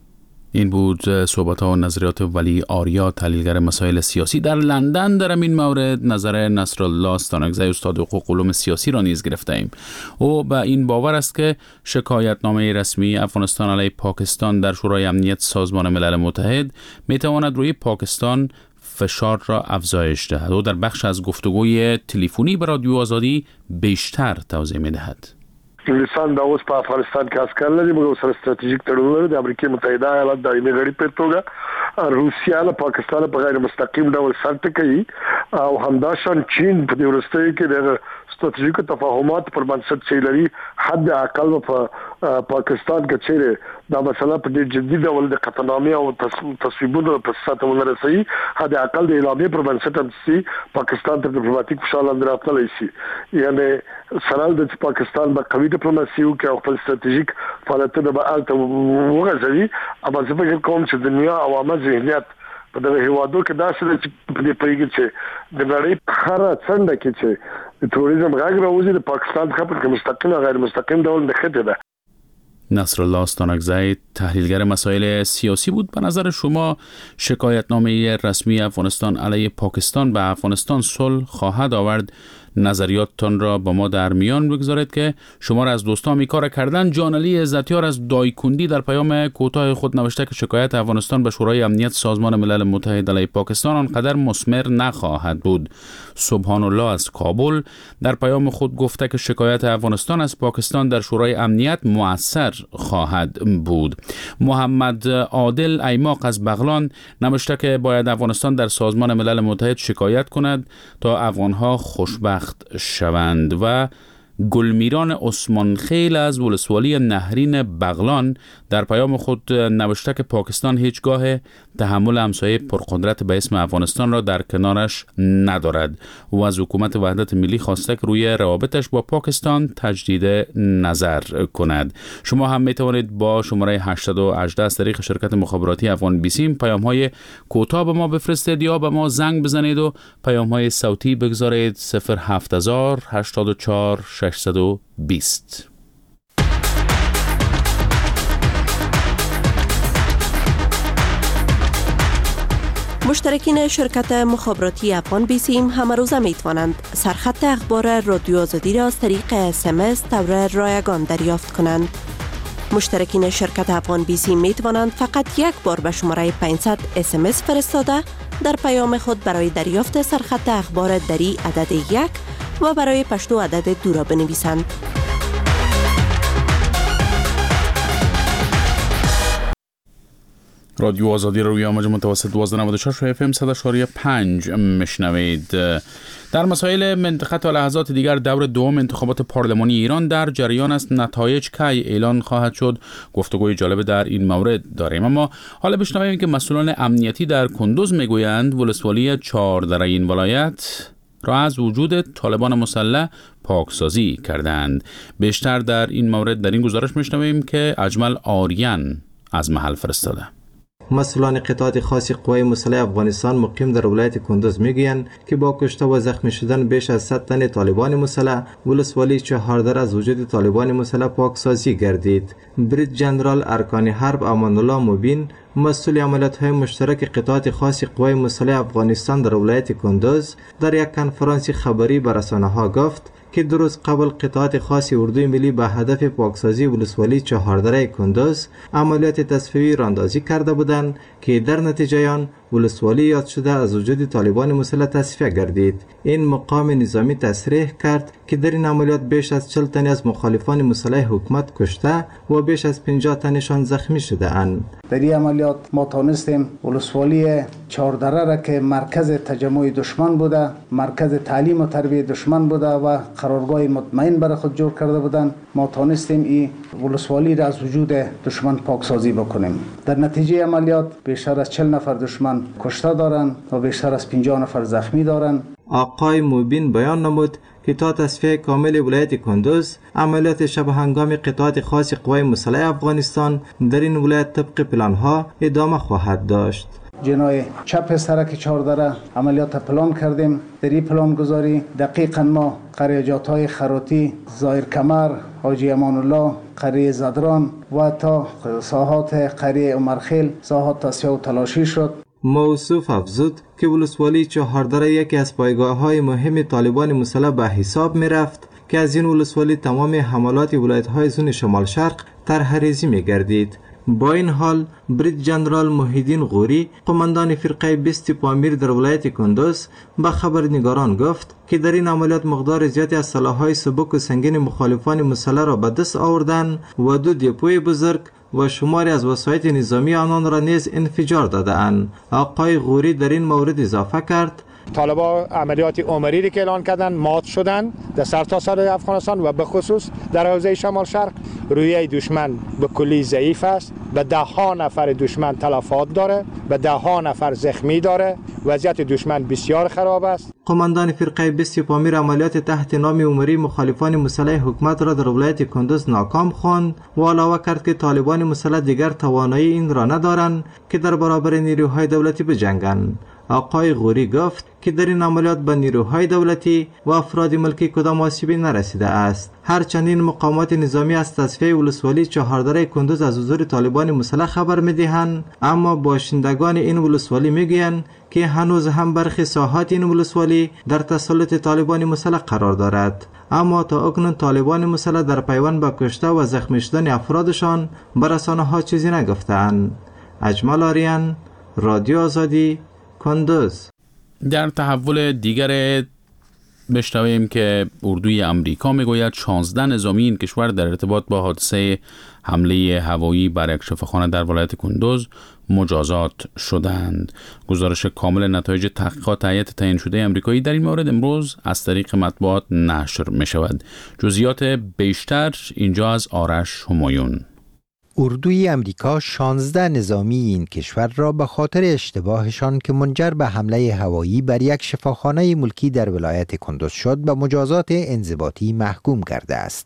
این بود صحبت ها و نظریات ولی آریا، تحلیلگر مسائل سیاسی در لندن. در این مورد نظر نصرالله استانکزی استاد حقوق علوم سیاسی را نیز گرفته ایم. او به این باور است که شکایتنامه رسمی افغانستان علیه پاکستان در شورای امنیت سازمان ملل متحد می تواند روی پاکستان فشار را افزایش دهد. او در بخش از گفتگوی تلفنی به رادیو آزادی بیشتر توضیح می دهد. انګلیسان دا اوس په افغانستان کې عسکر لري، موږ سره ستراتیژیک تړون لرو د امریکا متحده ایالات دایمي غړي په توګه. روسیا له پاکستان په غیر مستقیم ډول سر ټکوي او همداشان چین په دې وروستیو کې د ستراتیژیکو تفاهمات پر بنسټ چې لري حد اقل په پاکستان کې چیرې دا مسله په ډېر جدي ډول د قطعنامې او تصویبونو په ساتلو رسي، حد اقل د اعلامیې پر بنسټ هم سي پاکستان ته ډیپلوماټیک فشار لاندې راتللی شي. یعنی سره د پاکستان په قوي ډیپلوماسي او کې خپل ستراتیژیک فعالیتونه به الته وغځوي. اما زه فکر کوم چې د دنیا عوامه ذهنیت په دغه هیوادو کې داسې چې په دې پیږي چې د نړۍ په هر څنډه کې چې د تروریزم غږ راوځي د پاکستان څخه په مستقیم او غیر مستقیم ډول نښته ده. نصرالله استانکزی تحلیلگر مسائل سیاسی بود. به نظر شما شکایتنامه رسمی افغانستان علیه پاکستان به افغانستان صلح خواهد آورد؟ نظریاتتان را با ما در میان بگذارید که شما را از دوستان کار کردن. جانعلی عزتیار از دایکندی در پیام کوتاه خود نوشته که شکایت افغانستان به شورای امنیت سازمان ملل متحد علیه پاکستان آنقدر مثمر نخواهد بود. سبحان الله از کابل در پیام خود گفته که شکایت افغانستان از پاکستان در شورای امنیت مؤثر خواهد بود. محمد عادل ایماق از بغلان نوشته که باید افغانستان در سازمان ملل متحد شکایت کند تا افغانها خوشبخت شوند. و گلمیران عثمان خیل از ولسوالی نهرین بغلان در پیام خود نوشته که پاکستان هیچگاه تحمل همسایه پرقدرت به اسم افغانستان را در کنارش ندارد و از حکومت وحدت ملی خواسته که روی روابطش با پاکستان تجدید نظر کند. شما هم می توانید با شماره هشت یک هشت از طریق شرکت مخابراتی افغان بیسیم پیام های کوتاه به ما بفرستید یا به ما زنگ بزنید و پیام های صوتی بگذارید صفر هفت هزار هشتاد و چهار ششصد و بیست. مشترکین شرکت مخابراتی افغان بیسیم همه روزه می توانند سرخط اخبار رادیو آزادی را از طریق اس ام اس طور رایگان دریافت کنند. مشترکین شرکت افغان بیسیم می توانند فقط یک بار به شماره پانصد اس ام اس فرستاده در پیام خود برای دریافت سرخط اخبار دری عدد یک و برای پشتو عدد دو را بنویسند. رادیو آزادی روی امواج متوسط دوازده و نود و چهار اف ام صد و چهار و پنج میشنوید. در مسائل منطقه تا لحظات دیگر دور دوم انتخابات پارلمانی ایران در جریان است. نتایج کی اعلان خواهد شد؟ گفتگوی جالب در این مورد داریم. اما حالا بشنویم که مسئولان امنیتی در کندوز میگویند ولسوالی چهاردره این ولایت را از وجود طالبان مسلح پاکسازی کردند. بیشتر در این مورد در این گزارش میشنویم که اجمل آریان از محل فرستاده. مسئولان قطعات خاص قوای مسلح افغانستان مقیم در ولایت کندوز میگویند که با کشته و زخمی شدن بیش از صد تن طالبان مسلح ولسوالی چهاردره از وجود طالبان مسلح پاکسازی گردید. بریج جنرال ارکان حرب امان الله مبین مسئول عملیات‌های مشترک قطعات خاص قوای مسلح افغانستان در ولایت کندوز در یک کنفرانس خبری به رسانه‌ها گفت که دو روز قبل قطعات خاص اردوی ملی به هدف پاکسازی ولسوالی چهاردره کندوز عملیات تصفیه‌ای راندازی کرده بودند که در نتیجه آن ولسوالی یاد شده از وجود طالبان مسلح تصفیه گردید. این مقام نظامی تصریح کرد که در این عملیات بیش از چهل تن از مخالفان مسلح حکومت کشته و بیش از پنجاه تنشان زخمی شده اند. در این عملیات ما توانستیم ولسوالی چهاردره را که مرکز تجمع دشمن بوده، مرکز تعلیم و تربیت دشمن بوده و قرارگاه مطمئن برای خود جور کرده بودند، ما توانستیم این ولسوالی را از وجود دشمن پاکسازی بکنیم. در نتیجه عملیات بیشتر از چهل نفر دشمن کشته دارند و بیشتر از پنجاه نفر زخمی دارند. آقای موبین بیان نمود که تا تصفیه کامل ولایت کندوز عملیات شب هنگام قطعات خاص قوای مسلح افغانستان در این ولایت طبق پلان‌ها ادامه خواهد داشت. جنای چپ سرک چهاردره عملیات پلان کردیم. در این پلان گذاری دقیقاً ما قریجات‌های خروتی، زایر کمر، حاجی امان الله، قریه زدران و تا ساحات قریه عمرخیل ساحات تصفیه و تلاشی شد. موصوف افزود که ولسوالی چهاردره یکی از پایگاه‌های مهم طالبان مسلح به حساب می‌رفت که از این ولسوالی تمام حملات ولایت‌های زون شمال شرق طرح‌ریزی می‌گردید. با این حال بریج جنرال محیدین غوری قماندان فرقه بیست پامیر در ولایت کندوز به خبرنگاران گفت که در این عملیات مقدار زیادی از سلاح‌های سبک و سنگین مخالفان مسلح را به دست آوردند و دو دپوی بزرگ و شماری از وسایط نظامی آنان را نیز انفجار داده‌اند. آقای غوری در این مورد اضافه کرد طالبان عملیات عمری که اعلان کردن مات شدن در سرتاسر افغانستان و به خصوص در حوزه شمال شرق. رویه دشمن به کلی ضعیف است، به ده ها نفر دشمن تلفات داره، به ده ها نفر زخمی داره. وضعیت دشمن بسیار خراب است. قماندان فرقه بیست پامیر عملیات تحت نام عمری مخالفان مسلح حکومت را در ولایت کندوز ناکام خواند و علاوه کرد که طالبان مسلح دیگر توانایی این را ندارند که در برابر نیروهای دولتی بجنگند. آقای غوری گفت که در این عملیات به نیروهای دولتی و افراد ملکی کدام آسیبی نرسیده است. هرچند این مقامات نظامی از تصفیه ولسوالی چهاردره کندوز از حضور طالبان مسلح خبر می‌دهند، اما باشندگان این ولسوالی میگویند که هنوز هم برخی ساحات این ولسوالی در تسلط طالبان مسلح قرار دارد. اما تا اکنون طالبان مسلح در پیوند به کشته و زخمی شدن افرادشان به رسانه‌ها چیزی نگفتند. اجمل آریان، رادیو آزادی، کندوز. در تحول دیگر بشنویم که اردوی امریکا میگوید شانزده نظامی این کشور در ارتباط با حادثه حمله هوایی بر یک شفاخانه در ولایت کندوز مجازات شدند. گزارش کامل نتایج تحقیقات هیئت تعیین شده امریکایی در این مورد امروز از طریق مطبوعات نشر می شود. جزئیات بیشتر اینجا از آرش همایون. اردوی امریکا شانزده نظامی این کشور را به خاطر اشتباهشان که منجر به حمله هوایی بر یک شفاخانه ملکی در ولایت کندوز شد به مجازات انضباطی محکوم کرده است.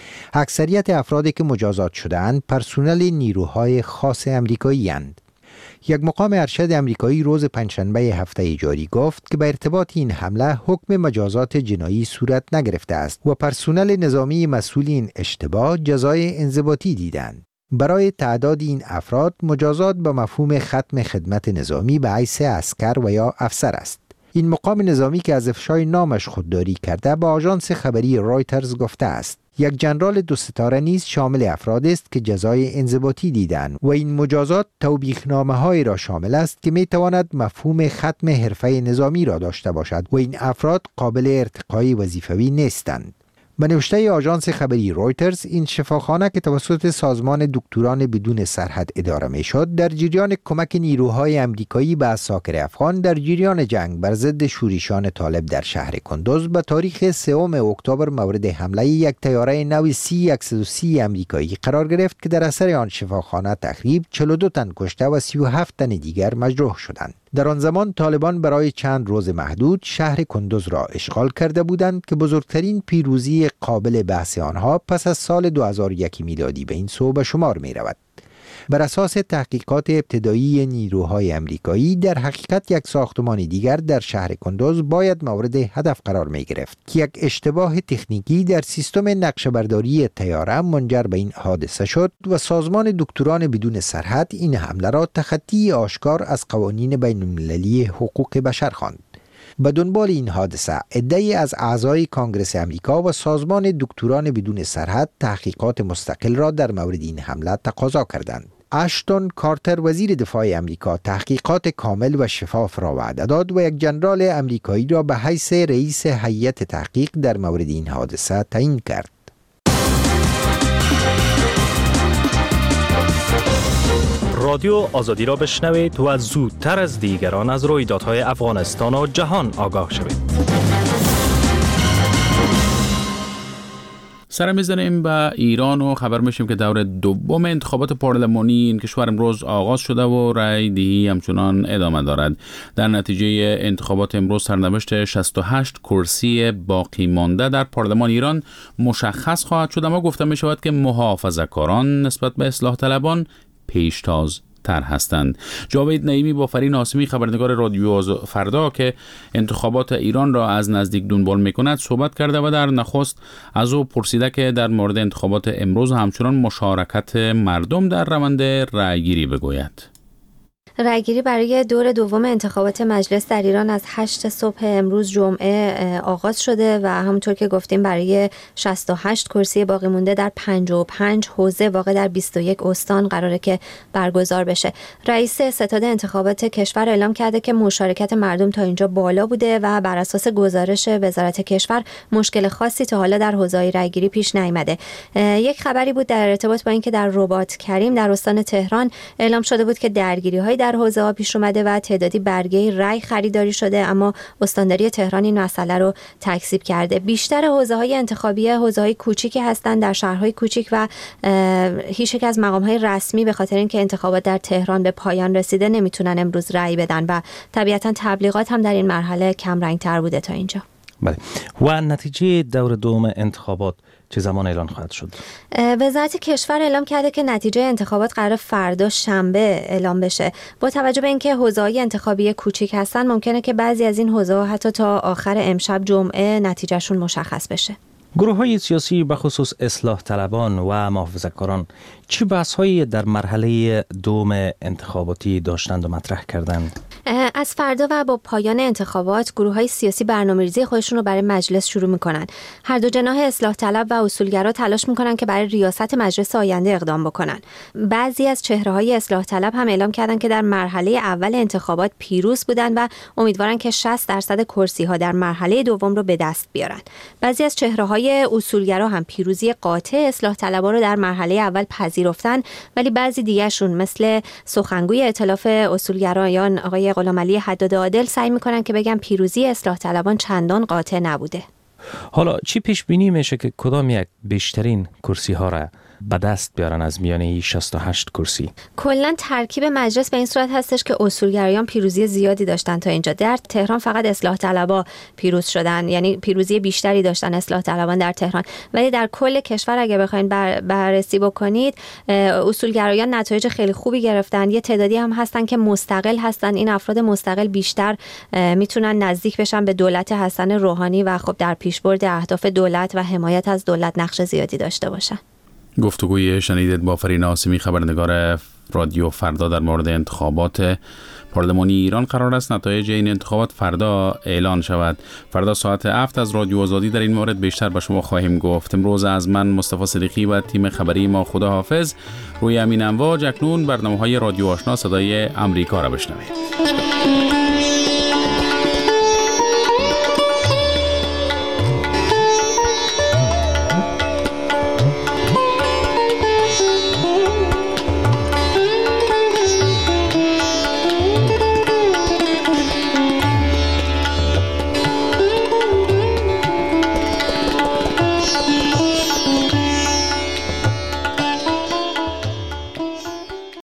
اکثریت افرادی که مجازات شدند پرسنل نیروهای خاص امریکایی اند. یک مقام ارشد امریکایی روز پنجشنبه هفته جاری گفت که به ارتباط این حمله حکم مجازات جنایی صورت نگرفته است و پرسنل نظامی مسئول این اشتباه جزای انضباطی دیدند. برای تعداد این افراد مجازات به مفهوم ختم خدمت نظامی به حیث عسکر و یا افسر است. این مقام نظامی که از افشای نامش خودداری کرده به آژانس خبری رایترز گفته است یک جنرال دو ستاره نیز شامل افراد است که جزای انضباطی دیدند و این مجازات توبیخنامه های را شامل است که می تواند مفهوم ختم حرفه نظامی را داشته باشد و این افراد قابل ارتقای وظیفوی نیستند. به نوشته آژانس خبری رویترز، این شفاخانه که توسط سازمان دکتران بدون سرحد اداره می شد در جریان کمک نیروهای امریکایی به عساکر افغان در جریان جنگ بر ضد شورشیان طالب در شهر کندوز به تاریخ سوم اکتبر مورد حمله یک طیاره نو سی صد و سی امریکایی قرار گرفت که در اثر آن شفاخانه تخریب چهل و دو تن کشته و سی و هفت تن دیگر مجروح شدند. در آن زمان طالبان برای چند روز محدود شهر کندوز را اشغال کرده بودند که بزرگترین پیروزی قابل بحث آنها پس از سال دو هزار و یک میلادی به این سو به شمار می رود. بر اساس تحقیقات ابتدایی نیروهای امریکایی در حقیقت یک ساختمان دیگر در شهر کندوز باید مورد هدف قرار می گرفت که یک اشتباه تکنیکی در سیستم نقشه‌برداری طیاره منجر به این حادثه شد و سازمان دکتران بدون سرحد این حمله را تخطی آشکار از قوانین بین المللی حقوق بشر خواند. به دنبال این حادثه عده‌ای از اعضای کانگرس امریکا و سازمان دکتران بدون سرحد تحقیقات مستقل را در مورد این حمله تقاضا کردند. اشتون کارتر وزیر دفاع امریکا تحقیقات کامل و شفاف را وعده داد و یک جنرال امریکایی را به حیث رئیس هیئت تحقیق در مورد این حادثه تعیین کرد. رادیو آزادی را بشنوید و زودتر از دیگران از رویدادهای افغانستان و جهان آگاه شوید. سر میزنیم به ایران و خبر میشیم که دور دوم انتخابات پارلمانی این کشور امروز آغاز شده و رای دهی همچنان ادامه دارد. در نتیجه انتخابات امروز سرنوشت شصت و هشت کرسی باقی مانده در پارلمان ایران مشخص خواهد شد، اما گفته می شود که محافظه‌کاران نسبت به اصلاح طلبان پیشتاز تر هستند. جاوید نعیمی با فرین عاصمی خبرنگار رادیو فردا که انتخابات ایران را از نزدیک دنبال میکند صحبت کرده و در نخست از او پرسیده که در مورد انتخابات امروز همچنان مشارکت مردم در روند رأیگیری بگوید. رأیگیری برای دور دوم انتخابات مجلس در ایران از هشت صبح امروز جمعه آغاز شده و همونطور که گفتیم برای شصت و هشت کرسی باقی مونده در پنجاه و پنج حوزه واقع در بیست و یک استان قراره که برگزار بشه. رئیس ستاد انتخابات کشور اعلام کرده که مشارکت مردم تا اینجا بالا بوده و بر اساس گزارش وزارت کشور مشکل خاصی تا حالا در حوزه رأیگیری پیش نیامده. یک خبری بود در ارتباط با اینکه در رباط کریم در استان تهران اعلام شده بود که درگیری‌های در حوزه ها پیش اومده و تعدادی برگه رای خریداری شده، اما استانداری تهران این مسئله رو تکذیب کرده. بیشتر حوزه های انتخابی حوزه های کوچیکی هستند در شهرهای کوچیک و هیچ یک از مقام های رسمی به خاطر اینکه انتخابات در تهران به پایان رسیده نمیتونن امروز رای بدن و طبیعتا تبلیغات هم در این مرحله کم رنگ تر بوده تا اینجا. بله. و نتیجه دور دوم انتخابات چه زمان اعلان خواهد شد؟ وزارت کشور اعلام کرده که نتیجه انتخابات قرار فردا شنبه اعلام بشه. با توجه به اینکه حوزه‌های انتخابی کوچیک هستن ممکنه که بعضی از این حوزه‌ها حتی تا آخر امشب جمعه نتیجهشون مشخص بشه. گروه‌های سیاسی به خصوص اصلاح طلبان و محافظه‌کاران چه بحث‌هایی در مرحله دوم انتخاباتی داشتند و مطرح کردند؟ از فردا و با پایان انتخابات گروه‌های سیاسی برنامه‌ریزی خودشون رو برای مجلس شروع می‌کنن. هر دو جناح اصلاح طلب و اصولگرا تلاش می‌کنن که برای ریاست مجلس آینده اقدام بکنن. بعضی از چهره‌های اصلاح طلب هم اعلام کردن که در مرحله اول انتخابات پیروز بودن و امیدوارن که شصت درصد کرسی‌ها در مرحله دوم رو به دست بیارن. بعضی از چهره‌های اصولگرا هم پیروزی قاطع اصلاح طلب‌ها رو در مرحله اول پذیرفتن، ولی بعضی دیگه‌شون مثل سخنگوی ائتلاف اصولگرایان آقای غلامعلی حداد عادل سعی میکنن که بگن پیروزی اصلاح طلبان چندان قاطع نبوده. حالا چی پیش بینی میشه که کدام یک بیشترین کرسی ها را به دست بیارن از میانه شصت و هشت کرسی؟ کلا ترکیب مجلس به این صورت هستش که اصولگرایان پیروزی زیادی داشتن تا اینجا. در تهران فقط اصلاح طلبا پیروز شدن، یعنی پیروزی بیشتری داشتن اصلاح طلبان در تهران، ولی در کل کشور اگه بخواید بر بررسی بکنید اصولگرایان نتایج خیلی خوبی گرفتن. یه تعدادی هم هستن که مستقل هستن. این افراد مستقل بیشتر میتونن نزدیک بشن به دولت حسن روحانی و خب در پیشبرد اهداف دولت و حمایت از دولت نقش زیادی داشته باشن. گفتگوی شنیدید با فرین آسمی، خبرنگار رادیو فردا، در مورد انتخابات پارلمانی ایران. قرار است نتایج این انتخابات فردا اعلان شود. فردا ساعت هفت از رادیو آزادی در این مورد بیشتر به شما خواهیم گفت. امروز از من مصطفی صدیقی و تیم خبری ما خداحافظ. روی امین امواج اکنون برنامه‌های رادیو آشنا صدای امریکا را بشنوید.